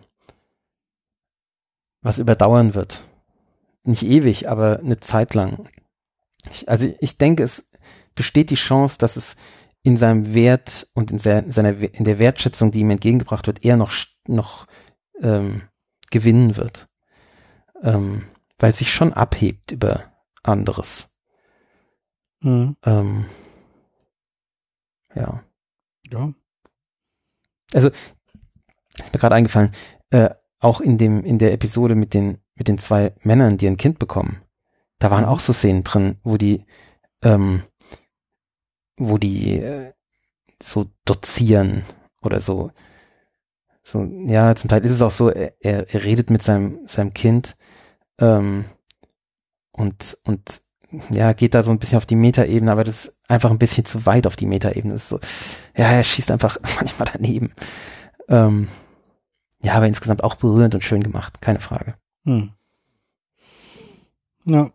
was überdauern wird. Nicht ewig, aber eine Zeit lang. Ich, also ich denke, es besteht die Chance, dass es in seinem Wert und in seiner, seiner in der Wertschätzung, die ihm entgegengebracht wird, eher noch noch ähm, gewinnen wird, ähm, weil es sich schon abhebt über anderes. Mhm. Ähm, ja. Ja. Also ist mir gerade eingefallen, äh, auch in dem in der Episode mit den mit den zwei Männern, die ein Kind bekommen, da waren auch so Szenen drin, wo die ähm, wo die äh, so dozieren oder so. So, ja, zum Teil ist es auch so, er, er er redet mit seinem seinem Kind ähm, und und ja, geht da so ein bisschen auf die Metaebene, aber das ist einfach ein bisschen zu weit auf die Metaebene. Das ist so, ja, er schießt einfach manchmal daneben. Ähm, ja, aber insgesamt auch berührend und schön gemacht, keine Frage. Hm. Ja.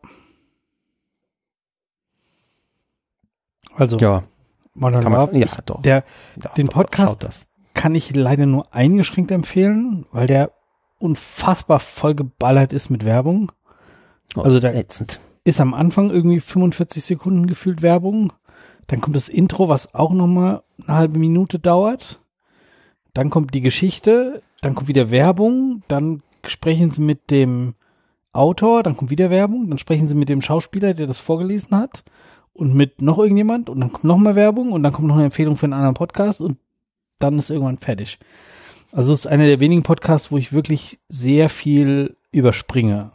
Also, Ja, Modern kann man, Love, ja, ich, doch. der, Ja, den doch, Podcast schaut das. kann ich leider nur eingeschränkt empfehlen, weil der unfassbar vollgeballert ist mit Werbung. Oh, Also da ätzend. ist am Anfang irgendwie fünfundvierzig Sekunden gefühlt Werbung. Dann kommt das Intro, was auch nochmal eine halbe Minute dauert. Dann kommt die Geschichte, dann kommt wieder Werbung, dann sprechen sie mit dem Autor, dann kommt wieder Werbung, dann sprechen sie mit dem Schauspieler, der das vorgelesen hat und mit noch irgendjemand und dann kommt noch mal Werbung und dann kommt noch eine Empfehlung für einen anderen Podcast und dann ist irgendwann fertig. Also es ist einer der wenigen Podcasts, wo ich wirklich sehr viel überspringe.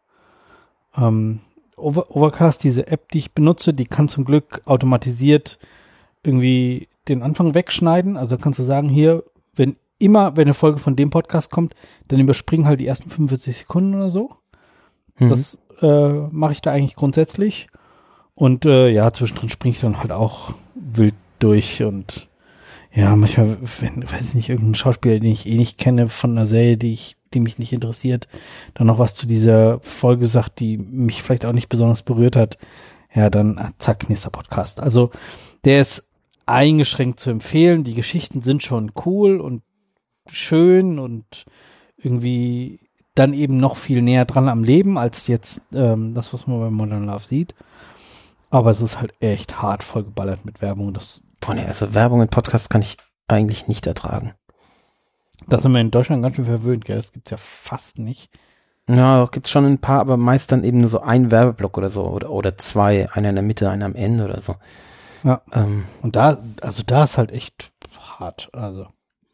Ähm, Over- Overcast, diese App, die ich benutze, die kann zum Glück automatisiert irgendwie den Anfang wegschneiden. Also kannst du sagen, hier, wenn immer, wenn eine Folge von dem Podcast kommt, dann überspringen halt die ersten fünfundvierzig Sekunden oder so. Mhm. Das äh, mache ich da eigentlich grundsätzlich. Und äh, ja, zwischendrin springe ich dann halt auch wild durch und ja, manchmal, wenn, weiß ich nicht, irgendein Schauspieler, den ich eh nicht kenne von einer Serie, die ich, die mich nicht interessiert, dann noch was zu dieser Folge sagt, die mich vielleicht auch nicht besonders berührt hat, ja, dann ah, zack, nächster Podcast. Also der ist eingeschränkt zu empfehlen. Die Geschichten sind schon cool und schön und irgendwie dann eben noch viel näher dran am Leben als jetzt ähm, das, was man bei Modern Love sieht. Aber es ist halt echt hart vollgeballert mit Werbung. Das, Boah, nee, also Werbung in Podcasts kann ich eigentlich nicht ertragen. das sind wir in Deutschland ganz schön verwöhnt, gell? Das gibt's ja fast nicht. Ja, doch gibt's schon ein paar, aber meist dann eben nur so ein Werbeblock oder so oder oder zwei, einer in der Mitte, einer am Ende oder so. Ja. Ähm, Und da, also da ist halt echt hart. Also.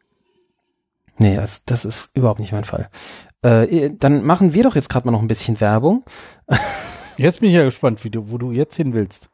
nee, das, das ist überhaupt nicht mein Fall. Äh, dann machen wir doch jetzt gerade mal noch ein bisschen Werbung. Jetzt bin ich ja gespannt, wie du, wo du jetzt hin willst.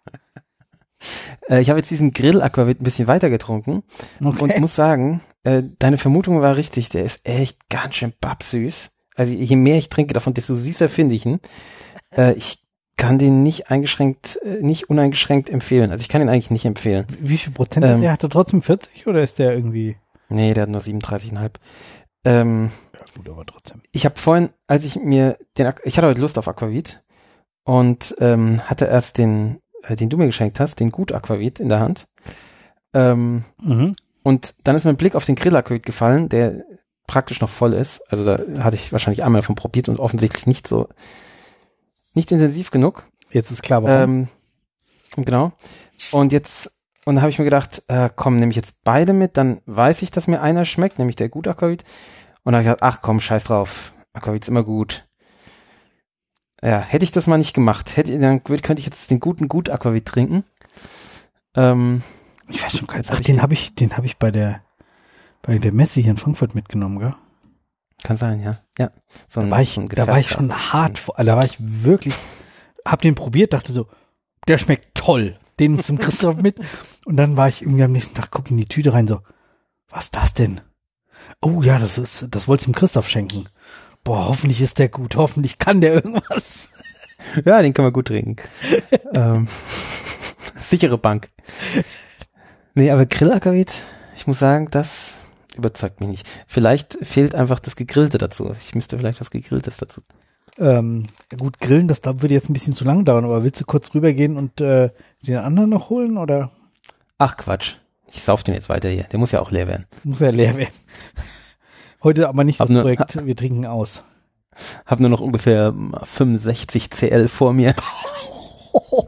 Äh, ich habe jetzt diesen Grill-Aquavit ein bisschen weiter getrunken Okay. und muss sagen, äh, deine Vermutung war richtig, der ist echt ganz schön babsüß. Also je mehr ich trinke davon, desto süßer finde ich ihn. Äh, ich kann den nicht eingeschränkt, äh, nicht uneingeschränkt empfehlen. Also ich kann ihn eigentlich nicht empfehlen. Wie viel Prozent Ähm, hat der? Hat er trotzdem vierzig oder ist der irgendwie? Nee, der hat nur siebenunddreißig Komma fünf. Ähm, Ja gut, aber trotzdem. ich habe vorhin, als ich mir den, Aqu- ich hatte heute Lust auf Aquavit und ähm, hatte erst den, äh, den du mir geschenkt hast, den Gut Aquavit in der Hand. Ähm, Mhm. und dann ist mein Blick auf den Grill Aquavit gefallen, der praktisch noch voll ist. Also da hatte ich wahrscheinlich einmal davon probiert und offensichtlich nicht so, nicht intensiv genug. Jetzt ist klar, warum. Ähm, genau. Und jetzt, und da habe ich mir gedacht, äh, komm, nehme ich jetzt beide mit, dann weiß ich, dass mir einer schmeckt, nämlich der Gut Aquavit. Und dann habe ich gedacht, ach komm, scheiß drauf, Aquavit ist immer gut. ja, hätte ich das mal nicht gemacht, hätte, dann könnte ich jetzt den guten Gut Aquavit trinken. Ähm, ich weiß schon gar nicht. Ach, den habe ich, den habe ich bei der, bei der Messe hier in Frankfurt mitgenommen, gell? Kann sein, ja. Ja. So ein, da war ich, so ein da war ich schon hart, da war ich wirklich, hab den probiert, dachte so, der schmeckt toll. Den zum Christoph mit. Und dann war ich irgendwie am nächsten Tag, guck in die Tüte rein, so, was ist das denn? Oh ja, das ist, das wollte ich dem Christoph schenken. Boah, hoffentlich ist der gut, hoffentlich kann der irgendwas. Ja, den kann man gut trinken. ähm, sichere Bank. Nee, aber Grill-Aquavit, ich muss sagen, das überzeugt mich nicht. Vielleicht fehlt einfach das Gegrillte dazu. Ich müsste vielleicht was Gegrilltes dazu. Ähm, gut, grillen, das da würde jetzt ein bisschen zu lang dauern, aber willst du kurz rübergehen und äh, den anderen noch holen, oder? Ach Quatsch, ich sauf den jetzt weiter hier. Der muss ja auch leer werden. Muss ja leer werden. Heute aber nicht Hab das nur, Projekt, ha, wir trinken aus. Hab nur noch ungefähr fünfundsechzig Centiliter vor mir. Oh,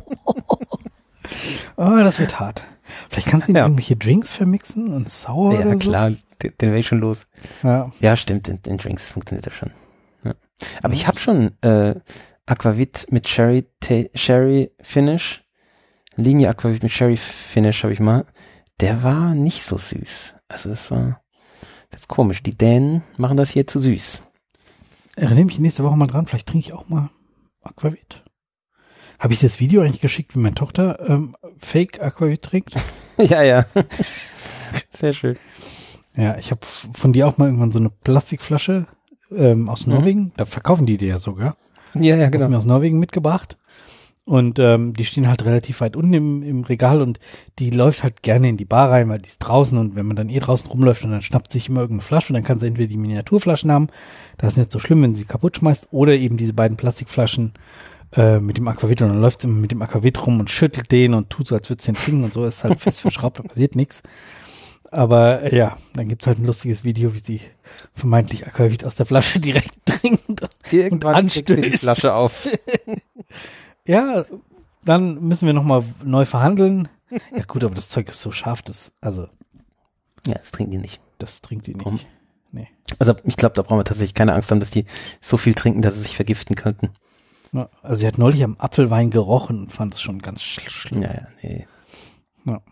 das wird hart. Vielleicht kannst du ja irgendwelche Drinks vermixen und sauer ja, oder so. Ja, klar, den, den wäre ich schon los. Ja, ja stimmt, in, in Drinks funktioniert das schon. Ja. Aber mhm. ich habe schon äh, Aquavit mit Sherry, Sherry Finish, Linie Aquavit mit Sherry Finish habe ich mal. Der war nicht so süß. Also das war, das ist komisch. Die Dänen machen das hier zu süß. Erinnere mich nächste Woche mal dran, vielleicht trinke ich auch mal Aquavit. Habe ich das Video eigentlich geschickt, wie meine Tochter ähm, Fake Aquavit trinkt? ja, ja. Sehr schön. Ja, ich habe von dir auch mal irgendwann so eine Plastikflasche ähm, aus Norwegen. Mhm. Da verkaufen die die ja sogar. Ja, ja, genau. Das ist mir aus Norwegen mitgebracht. Und ähm, die stehen halt relativ weit unten im, im Regal und die läuft halt gerne in die Bar rein, weil die ist draußen und wenn man dann eh draußen rumläuft und dann schnappt sich immer irgendeine Flasche und dann kann sie entweder die Miniaturflaschen haben, das ist nicht so schlimm, wenn sie kaputt schmeißt, oder eben diese beiden Plastikflaschen äh, mit dem Aquavit und dann läuft sie immer mit dem Aquavit rum und schüttelt den und tut so, als würde sie den trinken und so, ist halt fest verschraubt, da passiert nichts. Aber äh, ja, dann gibt's halt ein lustiges Video, wie sie vermeintlich Aquavit aus der Flasche direkt trinkt Irgendwann und anstößt. Die Flasche auf. Ja, dann müssen wir nochmal neu verhandeln. Ja gut, aber das Zeug ist so scharf, das, also. Ja, das trinken die nicht. Das trinkt die nicht. Warum? Nee. Also ich glaube, da brauchen wir tatsächlich keine Angst haben, dass die so viel trinken, dass sie sich vergiften könnten. Ja, also sie hat neulich am Apfelwein gerochen und fand es schon ganz sch- schlimm. Ja, ja, nee. Ja.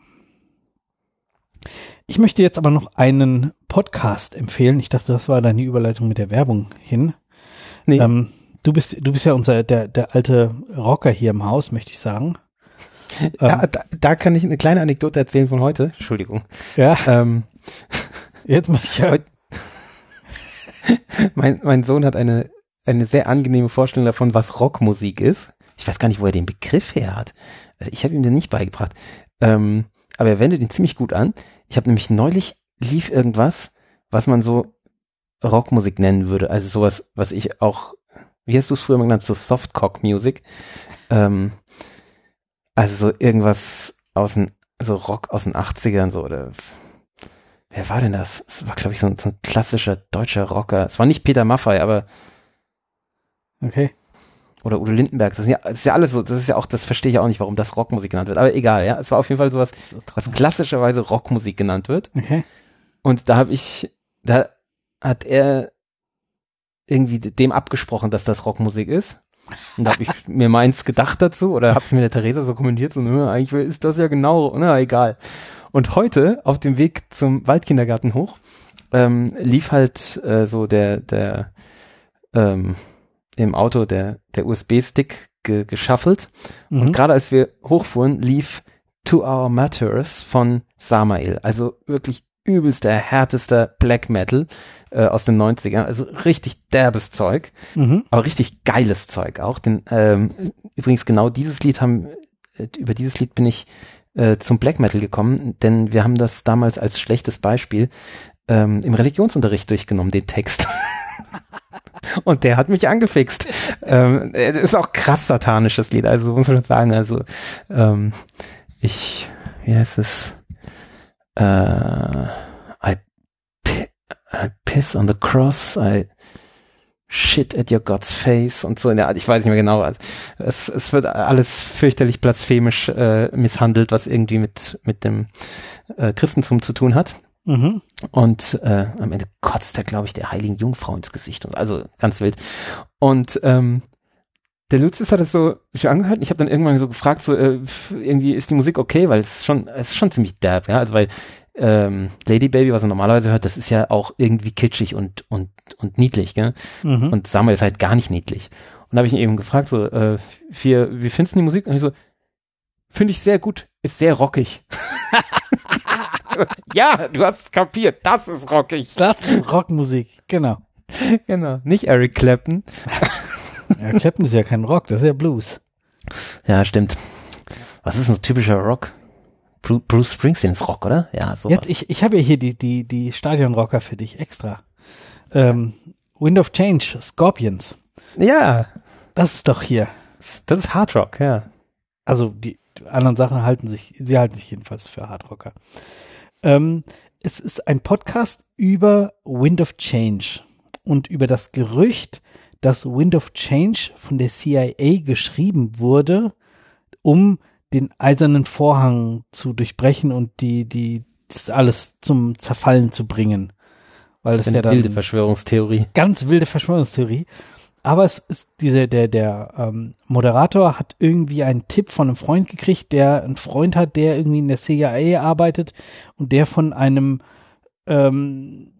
Ich möchte jetzt aber noch einen Podcast empfehlen. Ich dachte, das war deine Überleitung mit der Werbung hin. Nee. Ähm, Du bist, du bist ja unser, der, der alte Rocker hier im Haus, möchte ich sagen. Ja, ähm, da, da kann ich eine kleine Anekdote erzählen von heute. Entschuldigung. Ja. Ähm, Jetzt mach ich ja. mein, mein Sohn hat eine, eine sehr angenehme Vorstellung davon, was Rockmusik ist. Ich weiß gar nicht, wo er den Begriff her hat. Also ich habe ihm den nicht beigebracht. Ähm, aber er wendet ihn ziemlich gut an. Ich habe nämlich neulich lief irgendwas, was man so Rockmusik nennen würde. Also sowas, was ich auch wie hast du es früher mal genannt, so Softcock-Music. Ähm, also so irgendwas aus den, so Rock aus den achtzigern, so, oder, wer war denn das? Es war, glaube ich, so ein, so ein klassischer deutscher Rocker. Es war nicht Peter Maffay, aber, okay. Oder Udo Lindenberg. Das ist ja, das ist ja alles so, das ist ja auch, das verstehe ich auch nicht, warum das Rockmusik genannt wird. Aber egal, ja. Es war auf jeden Fall sowas, was klassischerweise Rockmusik genannt wird. Okay. Und da habe ich, da hat er irgendwie dem abgesprochen, dass das Rockmusik ist. Und da habe ich mir meins gedacht dazu oder habe es mit der Theresa so kommentiert, so, ne, eigentlich ist das ja genau, na, egal. Und heute, auf dem Weg zum Waldkindergarten hoch, ähm, lief halt äh, so der, der ähm, im Auto der, der U S B-Stick ge- geschaffelt. Mhm. Und gerade als wir hochfuhren, lief To Our Matters von Samael. Also wirklich übelster, härtester Black Metal äh, aus den neunzigern, also richtig derbes Zeug, mhm. aber richtig geiles Zeug auch. Den, ähm, übrigens genau dieses Lied haben, äh, über dieses Lied bin ich äh, zum Black Metal gekommen, denn wir haben das damals als schlechtes Beispiel ähm, im Religionsunterricht durchgenommen, den Text. Und der hat mich angefixt. ähm, das ist auch krass satanisches Lied, also muss man schon sagen, also ähm, ich, wie heißt es? Uh, I, pi- I piss on the cross, I shit at your God's face und so in der Art, ich weiß nicht mehr genau. Also es, es wird alles fürchterlich blasphemisch äh, misshandelt, was irgendwie mit, mit dem äh, Christentum zu tun hat. Mhm. Und äh, am Ende kotzt er, glaube ich, der heiligen Jungfrau ins Gesicht. Und, also ganz wild. Und ähm, der Lucius hat es so sich angehört und ich habe dann irgendwann so gefragt, so äh, irgendwie ist die Musik okay, weil es ist schon, es ist schon ziemlich derb, ja, also weil ähm, Lady Baby, was er normalerweise hört, das ist ja auch irgendwie kitschig und und und niedlich, gell? Mhm. Und Samuel ist halt gar nicht niedlich. Und da habe ich ihn eben gefragt, so, äh, wie, wie findest du die Musik? Und ich so, finde ich sehr gut, ist sehr rockig. Ja, du hast es kapiert, das ist rockig. Das ist Rockmusik, genau. Genau, nicht Eric Clapton. Ja, Clapton ist ja kein Rock, das ist ja Blues. Ja, stimmt. Was ist ein so typischer Rock? Bru- Bruce Springsteen ist Rock, oder? Ja, so. Jetzt, ich, ich habe ja hier die, die, die Stadionrocker für dich extra. Ähm, Wind of Change, Scorpions. Ja, Das ist doch hier. das ist Hard Rock, ja. Also die, die anderen Sachen halten sich, sie halten sich jedenfalls für Hardrocker. Ähm, es ist ein Podcast über Wind of Change und über das Gerücht, dass Wind of Change von der C I A geschrieben wurde, um den eisernen Vorhang zu durchbrechen und die, die, das alles zum Zerfallen zu bringen. Weil das Eine ja dann wilde Verschwörungstheorie. ganz wilde Verschwörungstheorie. Aber es ist diese, der, der ähm, Moderator hat irgendwie einen Tipp von einem Freund gekriegt, der einen Freund hat, der irgendwie in der C I A arbeitet und der von einem ähm,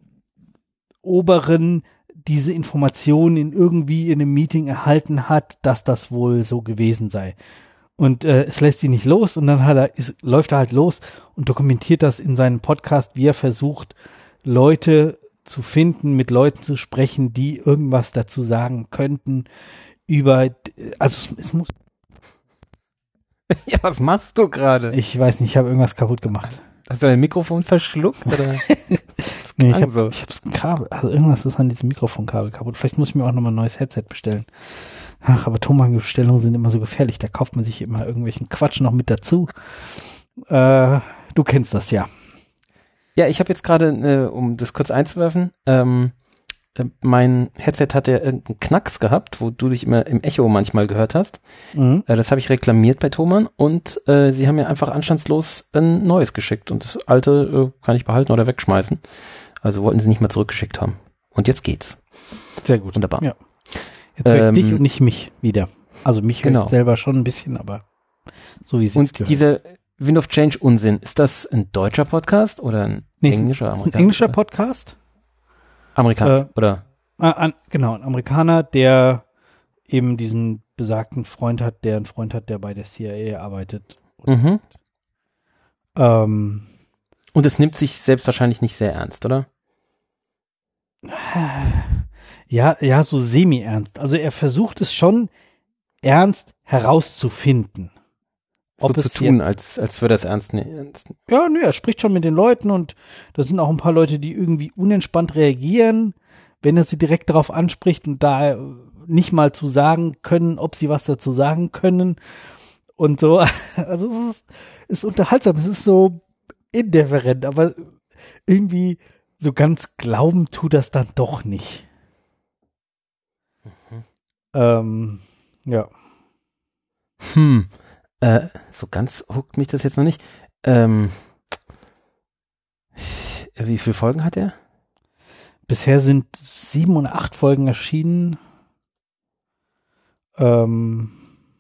Oberen diese Informationen in irgendwie in einem Meeting erhalten hat, dass das wohl so gewesen sei. Und äh, es lässt ihn nicht los und dann hat er, ist, läuft er halt los und dokumentiert das in seinem Podcast, wie er versucht, Leute zu finden, mit Leuten zu sprechen, die irgendwas dazu sagen könnten über, also es, es muss, Ja, was machst du gerade? ich weiß nicht, ich habe irgendwas kaputt gemacht. Hast du dein Mikrofon verschluckt? Oder? Nee, ich klang habe so. ich hab's ein Kabel, also irgendwas ist an diesem Mikrofonkabel kaputt. Vielleicht muss ich mir auch nochmal ein neues Headset bestellen. Ach, aber Tonbandbestellungen sind immer so gefährlich, da kauft man sich immer irgendwelchen Quatsch noch mit dazu. Äh, du kennst das ja. Ja, ich habe jetzt gerade, äh, um das kurz einzuwerfen, ähm, äh, mein Headset hat ja irgendeinen Knacks gehabt, wo du dich immer im Echo manchmal gehört hast. Mhm. Äh, das habe ich reklamiert bei Thomann und äh, sie haben mir einfach anstandslos ein neues geschickt und das alte äh, kann ich behalten oder wegschmeißen. Also wollten sie nicht mal zurückgeschickt haben. Und jetzt geht's. Sehr gut. Wunderbar. Ja. Jetzt höre ich Ähm, dich und nicht mich wieder. Also mich höre genau. ich selber schon ein bisschen, aber so wie es Und gehört. dieser Wind of Change Unsinn, ist das ein deutscher Podcast oder ein Nee, es ist ein- englischer? ist ein englischer Podcast. Amerikaner, Äh, oder? Ah, an, genau, ein Amerikaner, der eben diesen besagten Freund hat, der einen Freund hat, der bei der C I A arbeitet. Mhm. Ähm, Und es nimmt sich selbst wahrscheinlich nicht sehr ernst, oder? ja, ja, so semi-ernst. Also er versucht es schon ernst herauszufinden. So Ob zu es tun, jetzt- als, als würde er es ernst nehmen. Ja, nö, er spricht schon mit den Leuten und da sind auch ein paar Leute, die irgendwie unentspannt reagieren, wenn er sie direkt darauf anspricht und da äh, nicht mal zu sagen können, ob sie was dazu sagen können und so. Also es ist, ist unterhaltsam, es ist so indifferent, aber irgendwie so ganz glauben tut das dann doch nicht. Mhm. Ähm, ja. Hm. Äh, so ganz huckt mich das jetzt noch nicht. Ähm, wie viele Folgen hat er? Bisher sind sieben und acht Folgen erschienen. Ähm,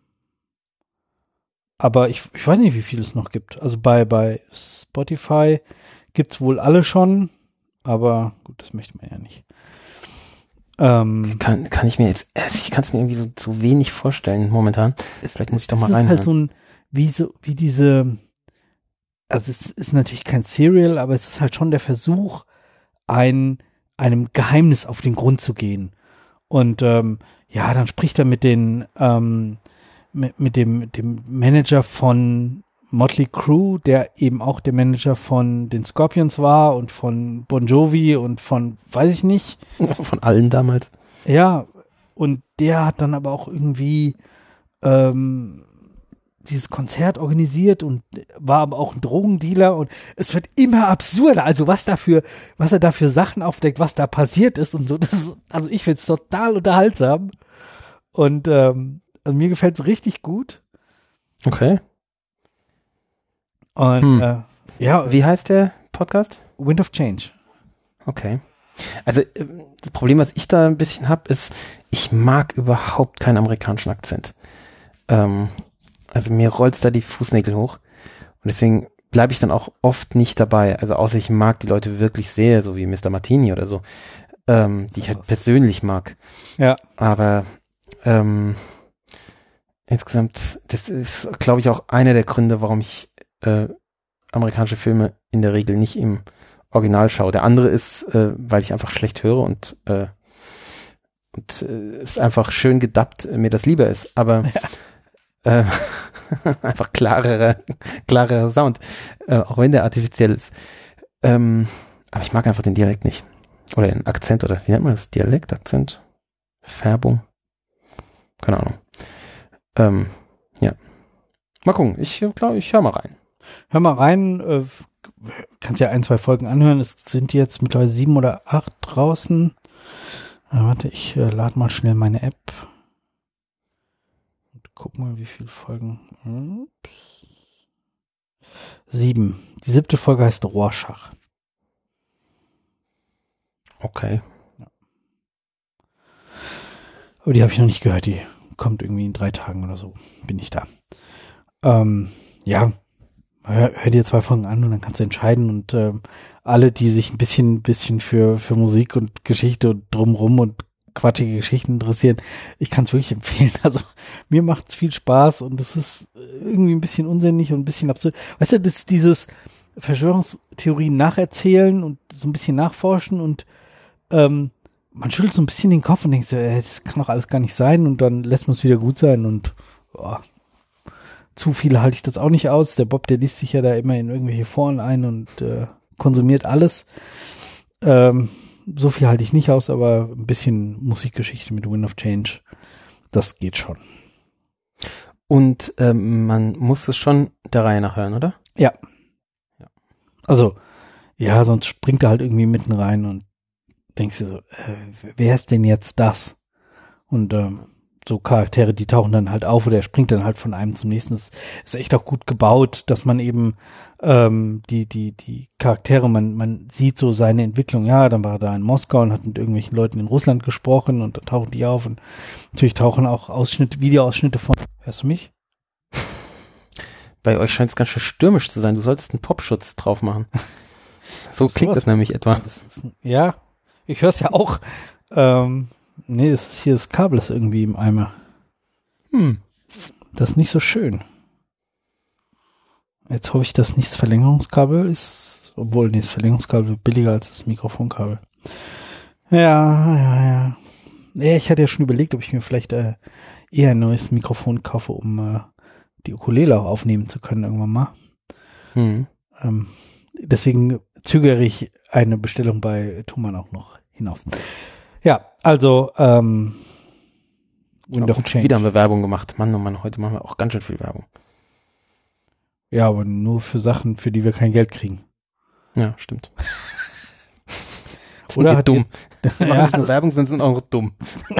aber ich, ich weiß nicht, wie viel es noch gibt. Also bei, bei Spotify gibt's wohl alle schon, aber gut, das möchte man ja nicht. Ähm, Kann, kann ich mir jetzt, also ich kann es mir irgendwie so zu wenig vorstellen momentan. es, Vielleicht muss ich doch es mal ist reinhören. halt so ein, wie so, wie diese, also es ist natürlich kein Serial, aber es ist halt schon der Versuch, ein, einem Geheimnis auf den Grund zu gehen. Und ähm, ja, dann spricht er mit den, ähm, mit, mit dem, mit dem Manager von Motley Crue, der eben auch der Manager von den Scorpions war und von Bon Jovi und von, weiß ich nicht. Von allen damals. Ja, und der hat dann aber auch irgendwie ähm, dieses Konzert organisiert und war aber auch ein Drogendealer und es wird immer absurder, also was dafür, was er da für Sachen aufdeckt, was da passiert ist und so, das ist, also ich find's total unterhaltsam und ähm, also mir gefällt's richtig gut Okay. und Hm. äh, ja, Wie heißt der Podcast? Wind of Change. Okay. Also das Problem, was ich da ein bisschen habe, ist, ich mag überhaupt keinen amerikanischen Akzent. Ähm, also mir rollt's da die Fußnägel hoch und deswegen bleibe ich dann auch oft nicht dabei. Also außer ich mag die Leute wirklich sehr, so wie Mister Martini oder so, ähm, die ich halt persönlich mag. Ja. Aber ähm, insgesamt, das ist, glaube ich, auch einer der Gründe, warum ich äh, amerikanische Filme in der Regel nicht im Original schaue. Der andere ist, äh, weil ich einfach schlecht höre und äh, und äh, es einfach schön gedubbt äh, mir das lieber ist. Aber ja. äh, einfach klarerer, klarerer Sound, äh, auch wenn der artifiziell ist. Ähm, aber ich mag einfach den Dialekt nicht. Oder den Akzent, oder wie nennt man das? Dialekt, Akzent, Färbung? Keine Ahnung. Ähm, ja. Mal gucken, ich glaube, ich höre mal rein. Hör mal rein, äh, kannst ja ein, zwei Folgen anhören. Es sind jetzt mittlerweile sieben oder acht draußen. Äh, warte, ich äh, lade mal schnell meine App. Und guck mal, wie viele Folgen. Ups. Sieben. Die siebte Folge heißt Rorschach. Okay. Ja. Aber die habe ich noch nicht gehört. Die kommt irgendwie in drei Tagen oder so. Bin ich da. Ähm, ja. Hör, hör dir zwei Folgen an und dann kannst du entscheiden. Und ähm, alle, die sich ein bisschen, bisschen für, für Musik und Geschichte und drumrum und quatschige Geschichten interessieren, ich kann es wirklich empfehlen. Also mir macht es viel Spaß und es ist irgendwie ein bisschen unsinnig und ein bisschen absurd. Weißt du, das, dieses Verschwörungstheorien nacherzählen und so ein bisschen nachforschen und ähm, man schüttelt so ein bisschen den Kopf und denkt so, äh, das kann doch alles gar nicht sein und dann lässt man es wieder gut sein und oh, zu viel halte ich das auch nicht aus. Der Bob, der liest sich ja da immer in irgendwelche Foren ein und äh, konsumiert alles. Ähm, so viel halte ich nicht aus, aber ein bisschen Musikgeschichte mit Wind of Change, das geht schon. Und ähm, man muss es schon der Reihe nach hören, oder? Ja. Ja. Also, ja, sonst springt er halt irgendwie mitten rein und denkst dir so, äh, wer ist denn jetzt das? Und ähm, so Charaktere, die tauchen dann halt auf oder er springt dann halt von einem zum nächsten. Das ist echt auch gut gebaut, dass man eben ähm, die die die Charaktere, man man sieht so seine Entwicklung. Ja, dann war er da in Moskau und hat mit irgendwelchen Leuten in Russland gesprochen und dann tauchen die auf und natürlich tauchen auch Ausschnitte, Videoausschnitte von. Hörst du mich? Bei euch scheint es ganz schön stürmisch zu sein. Du solltest einen Popschutz drauf machen. So klingt das nämlich etwa. Das ist, ja, ich höre es ja auch. Ähm, nee, das ist hier das Kabel ist irgendwie im Eimer. Hm. Das ist nicht so schön. Jetzt hoffe ich, dass nicht das Verlängerungskabel ist, obwohl nee, das Verlängerungskabel ist billiger als das Mikrofonkabel. Ja, ja, ja. Ja, ich hatte ja schon überlegt, ob ich mir vielleicht äh, eher ein neues Mikrofon kaufe, um äh, die Ukulele auch aufnehmen zu können irgendwann mal. Hm. Ähm, deswegen zögere ich eine Bestellung bei Thomann auch noch hinaus. Ja, also ähm, Wind of Change. Wieder haben wir Werbung gemacht. Mann, oh Mann, heute machen wir auch ganz schön viel Werbung. Ja, aber nur für Sachen, für die wir kein Geld kriegen. Ja, stimmt. Oder hat dumm. Ihr, ja, nicht nur Werbung, sondern sind auch dumm.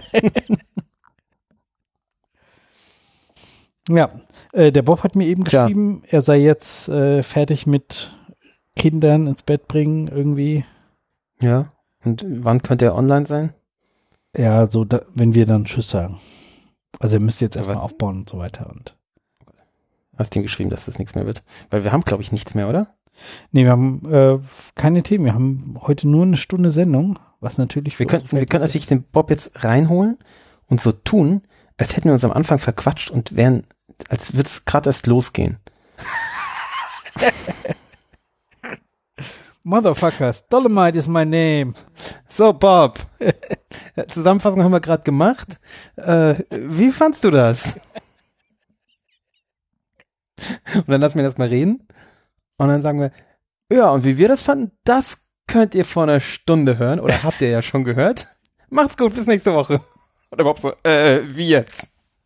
Ja, äh, der Bob hat mir eben Klar. geschrieben, er sei jetzt äh, fertig mit Kindern ins Bett bringen irgendwie. Ja, und wann könnte er online sein? Ja, so, da, wenn wir dann Tschüss sagen. Also er müsste jetzt Ja, erstmal was? aufbauen und so weiter. Und Hast du ihm geschrieben, dass das nichts mehr wird? Weil wir haben, glaube ich, nichts mehr, oder? nee, wir haben äh, keine Themen. Wir haben heute nur eine Stunde Sendung, was natürlich für Wir können, uns wir können natürlich den Bob jetzt reinholen und so tun, als hätten wir uns am Anfang verquatscht und wären, als würde es gerade erst losgehen. Motherfuckers, Dolomite is my name. So, Bob. Zusammenfassung haben wir gerade gemacht. Äh, wie fandst du das? Und dann lassen wir das mal reden. Und dann sagen wir, ja, und wie wir das fanden, das könnt ihr vor einer Stunde hören. Oder habt ihr ja schon gehört. Macht's gut, bis nächste Woche. Oder Bob so, äh, wie jetzt?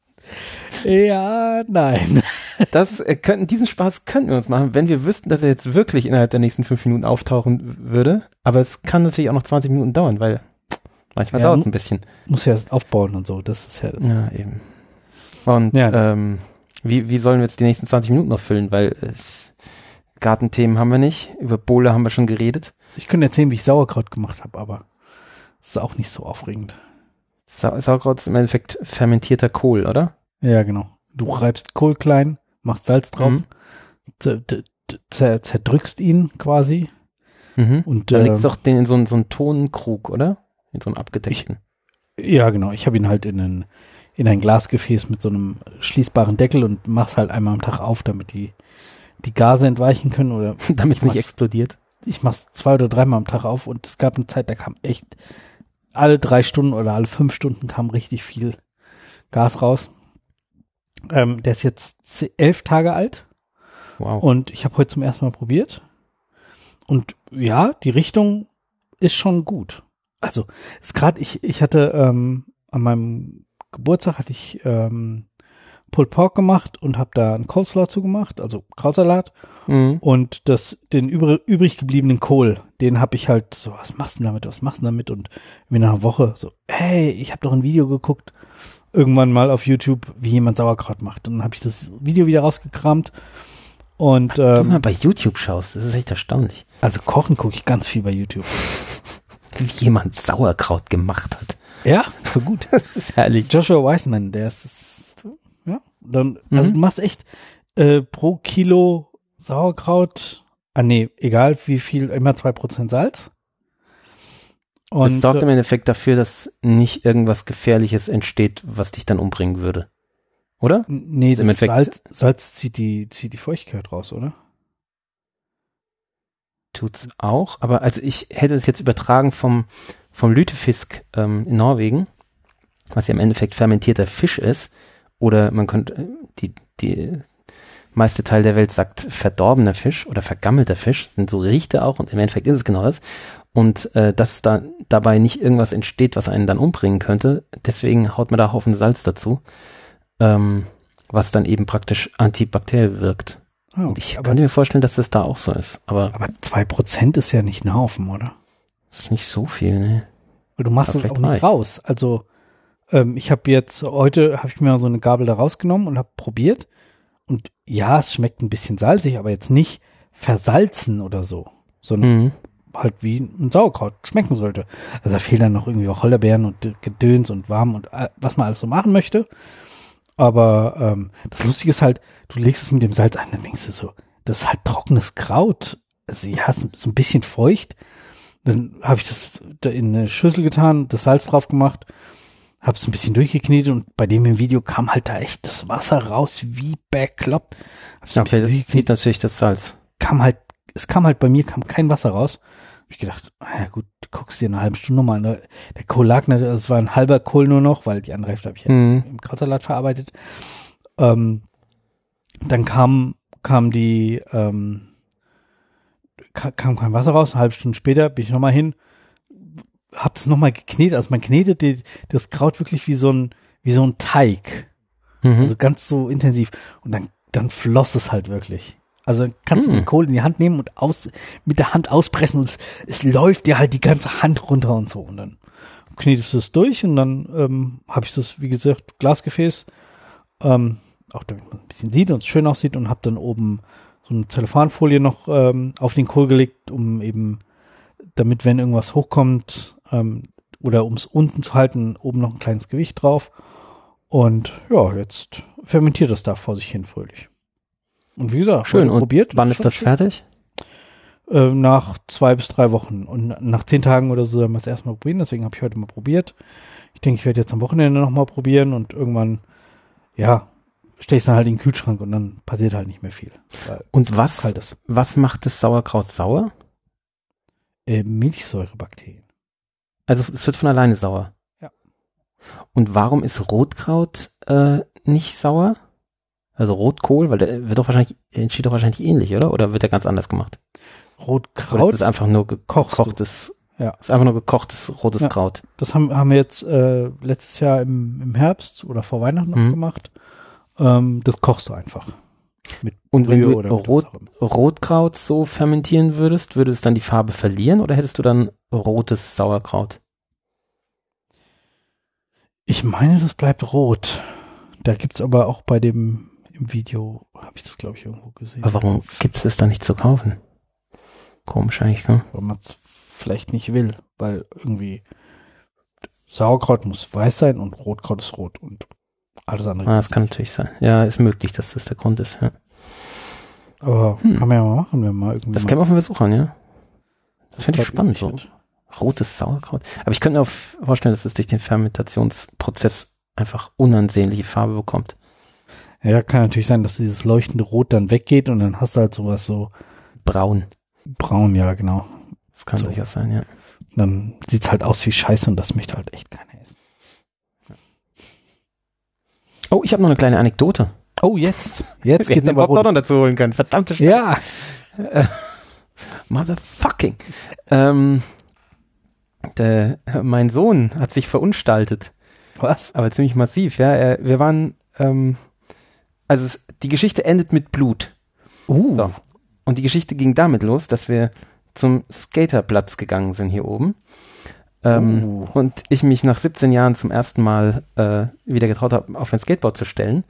Ja, nein. Das äh, könnten, diesen Spaß könnten wir uns machen, wenn wir wüssten, dass er jetzt wirklich innerhalb der nächsten fünf Minuten auftauchen würde. Aber es kann natürlich auch noch zwanzig Minuten dauern, weil manchmal ja, dauert es ein bisschen. Muss ja erst aufbauen und so, das ist ja das. Ja, eben. Und ja. ähm, wie, wie sollen wir jetzt die nächsten zwanzig Minuten noch füllen? Weil äh, Gartenthemen haben wir nicht, über Bowle haben wir schon geredet. Ich könnte erzählen, wie ich Sauerkraut gemacht habe, aber ist auch nicht so aufregend. Sau Sauerkraut ist im Endeffekt fermentierter Kohl, oder? Ja, genau. Du reibst Kohl klein, machst Salz drauf, Mhm. zer zer zerdrückst ihn quasi. Mhm. Und Dann äh, legst du doch den in so, einen- so einen Tonkrug, oder? In so einen abgedeckten. ja, genau. Ich habe ihn halt in ein, in ein Glasgefäß mit so einem schließbaren Deckel und mach's halt einmal am Tag auf, damit die, die Gase entweichen können. Oder Damit es ich nicht mach's- explodiert. ich mach's zwei oder dreimal am Tag auf und es gab eine Zeit, da kam echt alle drei Stunden oder alle fünf Stunden kam richtig viel Gas raus. Ähm, der ist jetzt ze- elf Tage alt Wow. und ich habe heute zum ersten Mal probiert. Und ja, die Richtung ist schon gut. Also ist gerade, ich, ich hatte ähm, an meinem Geburtstag hatte ich ähm, Pulled Pork gemacht und habe da einen Coleslaw zugemacht, also Krautsalat. Mhm. Und das, den übrig, übrig gebliebenen Kohl, den habe ich halt so, was machst du denn damit, was machst du denn damit? Und wie nach einer Woche so, hey, ich habe doch ein Video geguckt, irgendwann mal auf YouTube, wie jemand Sauerkraut macht. Und dann habe ich das Video wieder rausgekramt. Und Du mal ähm, bei YouTube schaust, das ist echt erstaunlich. also kochen gucke ich ganz viel bei YouTube. Wie jemand Sauerkraut gemacht hat. Ja, voll gut. Das ist herrlich. Joshua Weissman, der ist, ist ja, dann, Mhm. also du machst echt äh, pro Kilo Sauerkraut, ah nee, egal wie viel, immer zwei Prozent Salz. Und Das sorgt äh, im Endeffekt dafür, dass nicht irgendwas Gefährliches entsteht, was dich dann umbringen würde. Oder? nee, im das Endeffekt- Salz, Salz zieht die, zieht die Feuchtigkeit raus, oder? Tut's auch. Aber also ich hätte es jetzt übertragen vom, vom Lutefisk ähm, in Norwegen, was ja im Endeffekt fermentierter Fisch ist. Oder man könnte, äh, die, die meiste Teil der Welt sagt verdorbener Fisch oder vergammelter Fisch, sind so riecht er auch und im Endeffekt ist es genau das. Und äh, dass da dabei nicht irgendwas entsteht, was einen dann umbringen könnte, deswegen haut man da Haufen Salz dazu, ähm, was dann eben praktisch antibakteriell wirkt. Oh, Und ich aber, könnte mir vorstellen, dass das da auch so ist. Aber aber zwei Prozent ist ja nicht ein Haufen, oder? das ist nicht so viel, ne? Weil du machst Aber es vielleicht auch nicht reicht's. raus. Also ähm, ich habe jetzt, heute habe ich mir so eine Gabel da rausgenommen und habe probiert. Und ja, es schmeckt ein bisschen salzig, aber jetzt nicht versalzen oder so, sondern Mhm. halt wie ein Sauerkraut schmecken sollte. Also da fehlen dann noch irgendwie Wacholderbeeren und Gedöns und warm und all- was man alles so machen möchte. Aber ähm, das Lustige ist halt, du legst es mit dem Salz ein, dann denkst du so, das ist halt trockenes Kraut. Also ja, es ist so ein bisschen feucht. Dann habe ich das da in eine Schüssel getan, das Salz drauf gemacht, habe es ein bisschen durchgeknetet und bei dem im Video kam halt da echt das Wasser raus wie bekloppt. Hab's ein Okay, bisschen das durchgeknetet, zieht natürlich das Salz. kam halt, es kam halt bei mir, kam kein Wasser raus. Hab ich gedacht, ah ja gut, du guckst dir eine halbe Stunde mal an. Der Kohl lag, ne, es war ein halber Kohl nur noch, weil die andere Hälfte habe ich ja Mhm. im Krautsalat verarbeitet. Ähm, dann kam, kam die, ähm, ka- kam kein Wasser raus, eine halbe Stunde später bin ich nochmal hin, hab das nochmal geknetet, also man knetet die, das Kraut wirklich wie so ein, wie so ein Teig. Mhm. Also ganz so intensiv. Und dann, dann floss es halt wirklich. Also dann kannst du Mm. den Kohl in die Hand nehmen und aus, mit der Hand auspressen und es, es läuft dir halt die ganze Hand runter und so. Und dann knetest du es durch und dann ähm, habe ich das, wie gesagt, Glasgefäß, ähm, auch damit man ein bisschen sieht und es schön aussieht und habe dann oben so eine Zellophanfolie noch ähm, auf den Kohl gelegt, um eben, damit, wenn irgendwas hochkommt ähm, oder um es unten zu halten, oben noch ein kleines Gewicht drauf. Und ja, jetzt fermentiert das da vor sich hin fröhlich. Und wie gesagt, Schön. heute Und probiert. wann ist schon das schön. fertig? Äh, nach zwei bis drei Wochen. Und nach zehn Tagen oder so sollen wir es erstmal probieren. Deswegen habe ich heute mal probiert. Ich denke, ich werde jetzt am Wochenende nochmal probieren und irgendwann, ja, stelle ich es dann halt in den Kühlschrank und dann passiert halt nicht mehr viel. Weil Und es was, kalt ist. was macht das Sauerkraut sauer? Äh, Milchsäurebakterien. Also es wird von alleine sauer. Ja. Und warum ist Rotkraut äh, nicht sauer? Also Rotkohl, weil der wird doch wahrscheinlich, entsteht doch wahrscheinlich ähnlich, oder? Oder wird der ganz anders gemacht? Oder Rotkraut, ist es einfach nur kochst du. gekochtes, Ja. ist einfach nur gekochtes rotes Ja. Kraut? das haben, haben wir jetzt äh, letztes Jahr im, im Herbst oder vor Weihnachten noch Mhm. gemacht. Ähm, das kochst du einfach. Mit Und wenn Brühe du oder mit Rot, was auch immer. Rotkraut so fermentieren würdest, würde es dann die Farbe verlieren oder hättest du dann rotes Sauerkraut? Ich meine, das bleibt rot. Da gibt's aber auch bei dem, im Video, habe ich das glaube ich irgendwo gesehen. Aber warum gibt es das dann nicht zu kaufen? Komisch eigentlich, ne? Weil man es vielleicht nicht will, weil irgendwie Sauerkraut muss weiß sein und Rotkraut ist rot und alles andere. Ah, das kann natürlich sein. Ja, ist möglich, dass das der Grund ist. Ja. Aber hm. kann man ja mal machen, wenn man irgendwie. Das können wir auf den Versuch an, ja. Das finde ich spannend. So. Wird. Rotes Sauerkraut. Aber ich könnte mir auch vorstellen, dass es durch den Fermentationsprozess einfach unansehnliche Farbe bekommt. Ja, kann natürlich sein, dass dieses leuchtende Rot dann weggeht und dann hast du halt sowas so braun. Braun, ja, genau. Das kann so. durchaus sein, ja. Und dann sieht's halt aus wie Scheiße und das möchte halt echt keiner essen. Oh, ich habe noch eine kleine Anekdote. Oh, jetzt. Jetzt geht's aber Bob noch dazu holen können. Verdammte Scheiße. Ja. Äh, motherfucking. Ähm, der, mein Sohn hat sich verunstaltet. Was? Aber ziemlich massiv, ja. Er, wir waren, ähm, also es, die Geschichte endet mit Blut. Uh. So. Und die Geschichte ging damit los, dass wir zum Skaterplatz gegangen sind hier oben. Ähm, uh. Und ich mich nach siebzehn Jahren zum ersten Mal äh, wieder getraut habe, auf ein Skateboard zu stellen.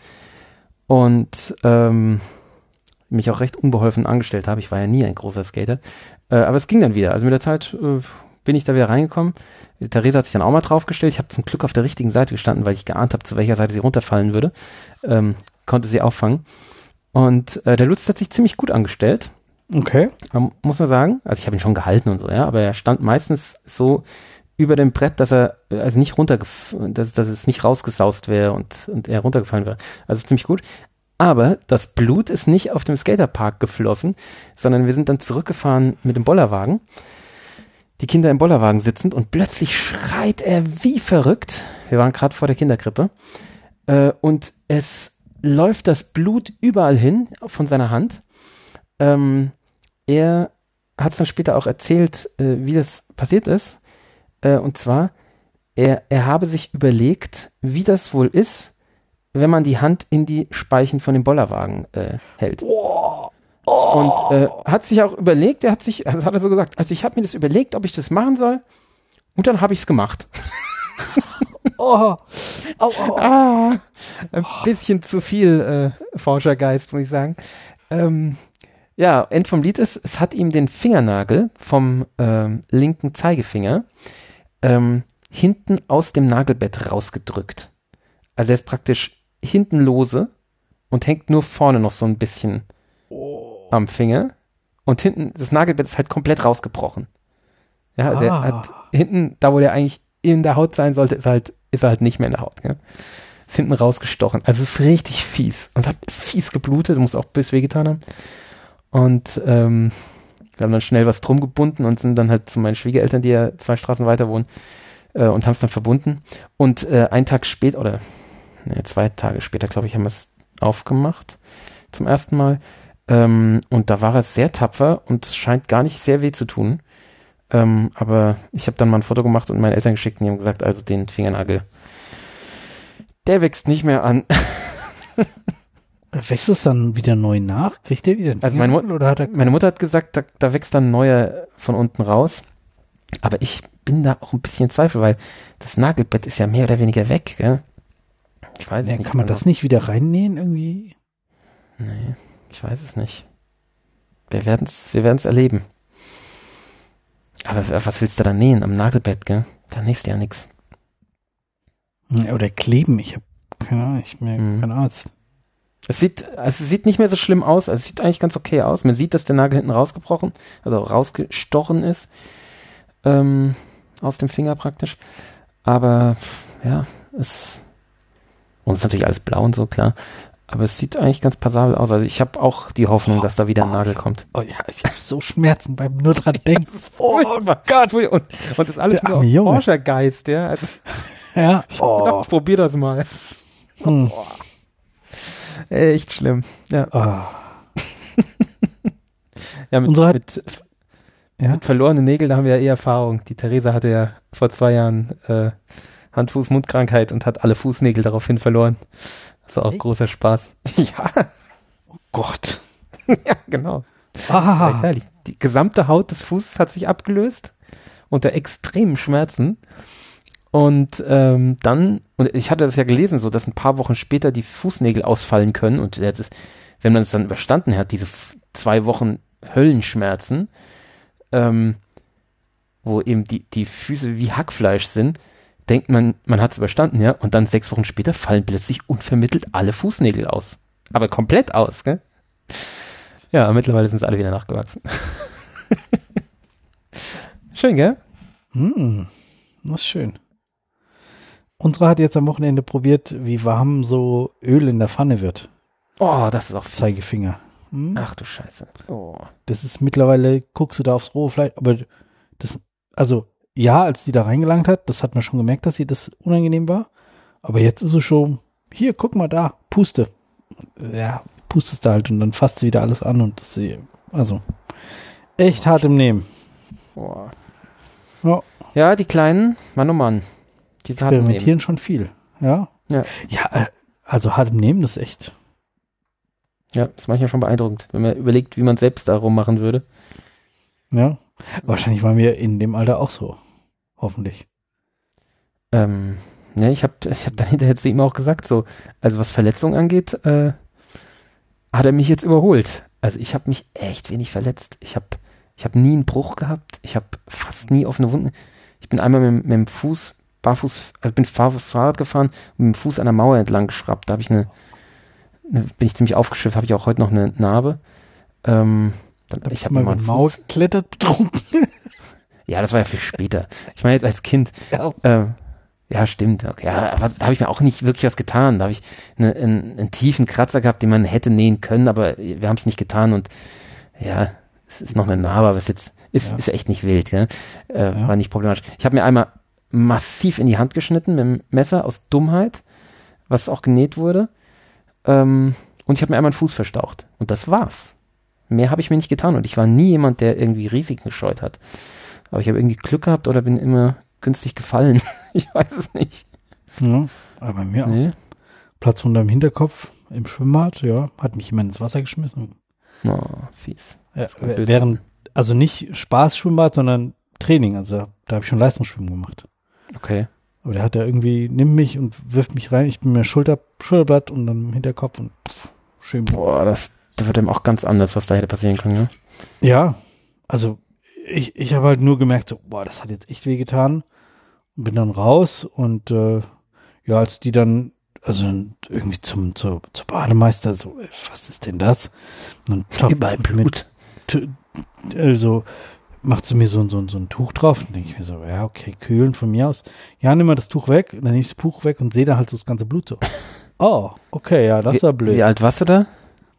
Und ähm, mich auch recht unbeholfen angestellt habe. Ich war ja nie ein großer Skater. Äh, aber es ging dann wieder. Also mit der Zeit äh, bin ich da wieder reingekommen. Theresa hat sich dann auch mal draufgestellt. Ich habe zum Glück auf der richtigen Seite gestanden, weil ich geahnt habe, zu welcher Seite sie runterfallen würde. Ähm, konnte sie auffangen. Und äh, der Lutz hat sich ziemlich gut angestellt. Okay. Ähm, muss man sagen. Also ich habe ihn schon gehalten und so, ja. Aber er stand meistens so über dem Brett, dass er also nicht runtergef- dass, dass es nicht rausgesaust wäre und, und er runtergefallen wäre. Also ziemlich gut. Aber das Blut ist nicht auf dem Skaterpark geflossen, sondern wir sind dann zurückgefahren mit dem Bollerwagen. Die Kinder im Bollerwagen sitzend und plötzlich schreit er wie verrückt. Wir waren gerade vor der Kinderkrippe. Äh, und es läuft das Blut überall hin von seiner Hand. Ähm, er hat es dann später auch erzählt, äh, wie das passiert ist. Äh, und zwar, er, er habe sich überlegt, wie das wohl ist, wenn man die Hand in die Speichen von dem Bollerwagen äh, hält. Oh. Oh. Und äh, hat sich auch überlegt, er hat sich, also hat er so gesagt, also ich habe mir das überlegt, ob ich das machen soll, und dann habe ich es gemacht. Oh. Oh, oh. Ah, ein bisschen zu viel äh, Forschergeist, muss ich sagen. Ähm, ja, End vom Lied ist, es hat ihm den Fingernagel vom ähm, linken Zeigefinger ähm, hinten aus dem Nagelbett rausgedrückt. Also er ist praktisch hinten lose und hängt nur vorne noch so ein bisschen oh. am Finger. Und hinten, das Nagelbett ist halt komplett rausgebrochen. Ja, ah. der hat hinten, da wo der eigentlich in der Haut sein sollte, ist halt, ist er halt nicht mehr in der Haut. Ja? Ist hinten rausgestochen. Also es ist richtig fies. Und hat fies geblutet, muss auch bis wehgetan haben. Und ähm, wir haben dann schnell was drum gebunden und sind dann halt zu meinen Schwiegereltern, die ja zwei Straßen weiter wohnen, äh, und haben es dann verbunden. Und äh, einen Tag später, oder ne, zwei Tage später, glaube ich, haben wir es aufgemacht zum ersten Mal. Ähm, und da war er sehr tapfer und es scheint gar nicht sehr weh zu tun. Ähm, aber ich habe dann mal ein Foto gemacht und meinen Eltern geschickt und die haben gesagt, also den Fingernagel, der wächst nicht mehr an. Wächst es dann wieder neu nach? Kriegt der wieder einen Also meine, Mu- oder hat er meine Mutter hat gesagt, da, da wächst dann neuer von unten raus. Aber ich bin da auch ein bisschen in Zweifel, weil das Nagelbett ist ja mehr oder weniger weg, gell? Ich weiß ja, nicht. Kann man also, das nicht wieder reinnähen irgendwie? Nee, ich weiß es nicht. Wir werden es wir werden's erleben. Aber was willst du da nähen? Am Nagelbett, gell? Da nähst du ja nichts. Oder kleben, ich habe keine Ahnung, ich bin mhm. kein Arzt. Es sieht, also es sieht nicht mehr so schlimm aus, also es sieht eigentlich ganz okay aus. Man sieht, dass der Nagel hinten rausgebrochen, also rausgestochen ist, ähm, aus dem Finger praktisch. Aber, ja, es, und es ist natürlich alles blau und so, klar. Aber es sieht eigentlich ganz passabel aus. Also ich habe auch die Hoffnung, oh, dass da wieder ein oh, Nagel kommt. Oh ja, ich habe so Schmerzen beim nur dran denken. Oh Gott. Und, und das ist alles nur Forschergeist, ja. Also, ja. Ich oh. gedacht, ich probier das mal. Hm. Oh. Echt schlimm. Ja. Oh. ja, mit, Unsere mit, ja? mit verlorenen Nägeln, da haben wir ja eh Erfahrung. Die Theresa hatte ja vor zwei Jahren äh, Hand-Fuß-Mund-Krankheit und hat alle Fußnägel daraufhin verloren. Das war auch hey. großer Spaß. Ja. Oh Gott. ja, genau. Ah. Ja, die, die gesamte Haut des Fußes hat sich abgelöst unter extremen Schmerzen. Und ähm, dann, und ich hatte das ja gelesen, so dass ein paar Wochen später die Fußnägel ausfallen können. Und das, wenn man es dann überstanden hat, diese f- zwei Wochen Höllenschmerzen, ähm, wo eben die, die Füße wie Hackfleisch sind, denkt man, man hat es überstanden, ja, und dann sechs Wochen später fallen plötzlich unvermittelt alle Fußnägel aus. Aber komplett aus, gell? Ja, mittlerweile sind es alle wieder nachgewachsen. Schön, gell? Hm, das ist schön. Unsere hat jetzt am Wochenende probiert, wie warm so Öl in der Pfanne wird. Oh, das ist auch viel. Zeigefinger. Hm? Ach du Scheiße. Oh. Das ist mittlerweile, guckst du da aufs rohe Fleisch, aber das, also ja, als die da reingelangt hat, das hat man schon gemerkt, dass sie das unangenehm war. Aber jetzt ist es schon, hier, guck mal da, puste. Ja, pustest da halt und dann fasst sie wieder alles an und das, also echt hart im Nehmen. Oh. Ja, Ja, die Kleinen, Mann oh Mann. Die experimentieren schon viel. Ja, Ja. ja, äh, also hart im Nehmen, das ist echt. Ja, ist manchmal schon beeindruckend, wenn man überlegt, wie man selbst darum machen würde. Ja, wahrscheinlich waren wir in dem Alter auch so. Hoffentlich. Ähm, ja, ich habe ich hab dann hinterher zu ihm auch gesagt, so, also was Verletzungen angeht, äh, hat er mich jetzt überholt. Also ich habe mich echt wenig verletzt. Ich habe ich hab nie einen Bruch gehabt. Ich habe fast nie offene Wunden. Ich bin einmal mit, mit dem Fuß, barfuß, also bin barfuß Fahrrad gefahren und mit dem Fuß an der Mauer entlang geschraubt. Da habe ich eine, eine, bin ich ziemlich aufgeschifft, habe ich auch heute noch eine Narbe. Ähm, dann, Da ich habe mal mal über einen die Mauer Fuß. geklettert, betrunken. Ja, das war ja viel später. Ich meine jetzt als Kind. Ja. Ähm, ja, stimmt. Okay. Ja, aber da habe ich mir auch nicht wirklich was getan. Da habe ich eine, einen, einen tiefen Kratzer gehabt, den man hätte nähen können, aber wir haben es nicht getan und ja, es ist noch eine Narbe, aber es jetzt ist, Ja. ist echt nicht wild. Gell? Äh, Ja. War nicht problematisch. Ich habe mir einmal massiv in die Hand geschnitten mit dem Messer aus Dummheit, was auch genäht wurde. Ähm, und ich habe mir einmal einen Fuß verstaucht. Und das war's. Mehr habe ich mir nicht getan und ich war nie jemand, der irgendwie Risiken gescheut hat. Aber ich habe irgendwie Glück gehabt oder bin immer günstig gefallen. Ich weiß es nicht. Ja, aber bei mir Nee. auch. Platz unter dem Hinterkopf im Schwimmbad, ja, hat mich jemand ins Wasser geschmissen. Oh, fies. Ja, Das war böse. während, also nicht Spaß-Schwimmbad, sondern Training. Also da habe ich schon Leistungsschwimmen gemacht. Okay. Aber der hat ja irgendwie, nimmt mich und wirft mich rein. Ich bin mir Schulter, Schulterblatt und dann im Hinterkopf und pff, schön. Boah, das, das wird ihm auch ganz anders, was da hätte passieren können, ne? Ja, also ich, ich habe halt nur gemerkt, so, boah, das hat jetzt echt wehgetan. Und bin dann raus und äh, ja, als die dann, also irgendwie zum, zur, zur Bademeister, so, äh, was ist denn das? Und dann Überall Blut. T- also macht sie mir so, so, so ein Tuch drauf und denke ich mir so, ja, okay, kühlen von mir aus. Ja, nimm mal das Tuch weg. Und dann nehme ich das Tuch weg und sehe da halt so das ganze Blut so. Oh, okay, ja, das Wie, ist ja blöd. wie alt warst du da?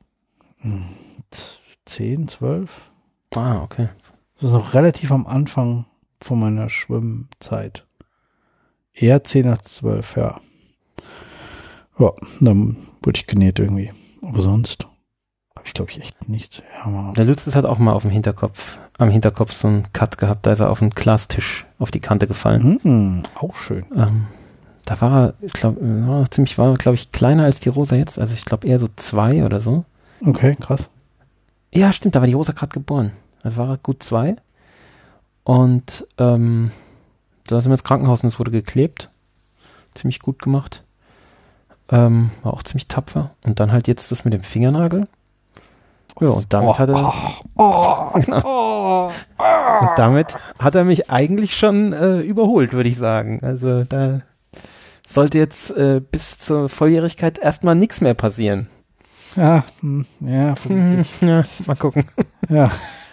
Zehn, zwölf? Ah, okay. Das ist noch relativ am Anfang von meiner Schwimmzeit. Eher zehn als zwölf, ja. Ja, dann wurde ich genäht irgendwie. Aber sonst habe ich, glaube ich, echt nichts. Ja, mal. Der Lützes hat auch mal auf dem Hinterkopf, am Hinterkopf so einen Cut gehabt, da ist er auf den Glastisch auf die Kante gefallen. Mhm, auch schön. Ähm, da war er, ich glaube, ziemlich war, glaube ich, kleiner als die Rosa jetzt. Also ich glaube eher so zwei oder so. Okay, krass. Ja, stimmt, da war die Rosa gerade geboren. Also war er gut zwei. Und ähm, da sind wir ins Krankenhaus und es wurde geklebt. Ziemlich gut gemacht. Ähm, war auch ziemlich tapfer. Und dann halt jetzt das mit dem Fingernagel. Ja, und damit Oh, hat er Oh, genau. Und damit hat er mich eigentlich schon äh, überholt, würde ich sagen. Also da sollte jetzt äh, bis zur Volljährigkeit erstmal nichts mehr passieren. ja, hm, ja, Hm, vermutlich. ja, mal gucken. Ja.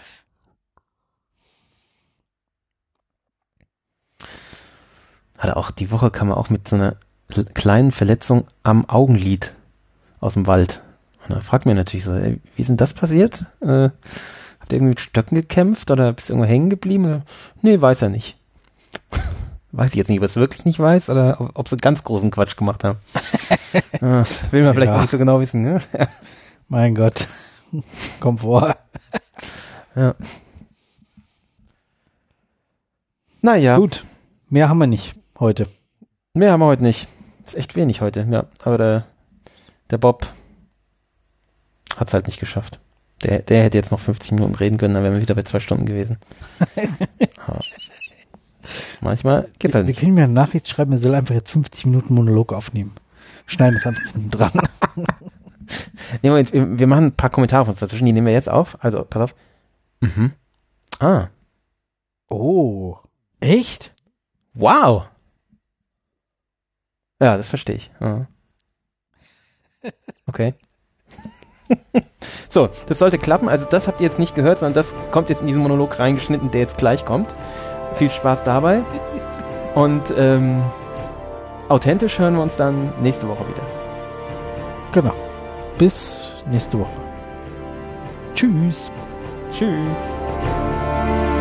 Hatte auch die Woche kam er auch mit so einer l- kleinen Verletzung am Augenlid aus dem Wald. Und da fragt mir natürlich so, ey, wie ist denn das passiert? Äh, habt ihr irgendwie mit Stöcken gekämpft oder bist du irgendwo hängen geblieben? Oder? Nee, weiß er nicht. Weiß ich jetzt nicht, ob er es wirklich nicht weiß oder ob, ob sie ganz großen Quatsch gemacht haben. ah, will man vielleicht Ja. auch nicht so genau wissen, ne? Ja. Mein Gott. Komfort. Ja. Naja, Gut. Mehr haben wir nicht heute. mehr haben wir heute nicht. Ist echt wenig heute, ja. Aber der, der Bob hat es halt nicht geschafft. Der, der hätte jetzt noch fünfzig Minuten reden können, dann wären wir wieder bei zwei Stunden gewesen. Ja. Manchmal geht's halt Wir nicht. können mir eine Nachricht schreiben, er soll einfach jetzt fünfzig Minuten Monolog aufnehmen. Schneiden es einfach hinten dran. Nee, Moment, wir, wir machen ein paar Kommentare von uns dazwischen, die nehmen wir jetzt auf. Also, pass auf. Mhm. Ah, Oh. Echt? wow. Ja, das verstehe ich. Ja. Okay. So, das sollte klappen. Also das habt ihr jetzt nicht gehört, sondern das kommt jetzt in diesen Monolog reingeschnitten, der jetzt gleich kommt. Viel Spaß dabei. Und ähm, authentisch hören wir uns dann nächste Woche wieder. Genau. Bis nächste Woche. Tschüss. Tschüss.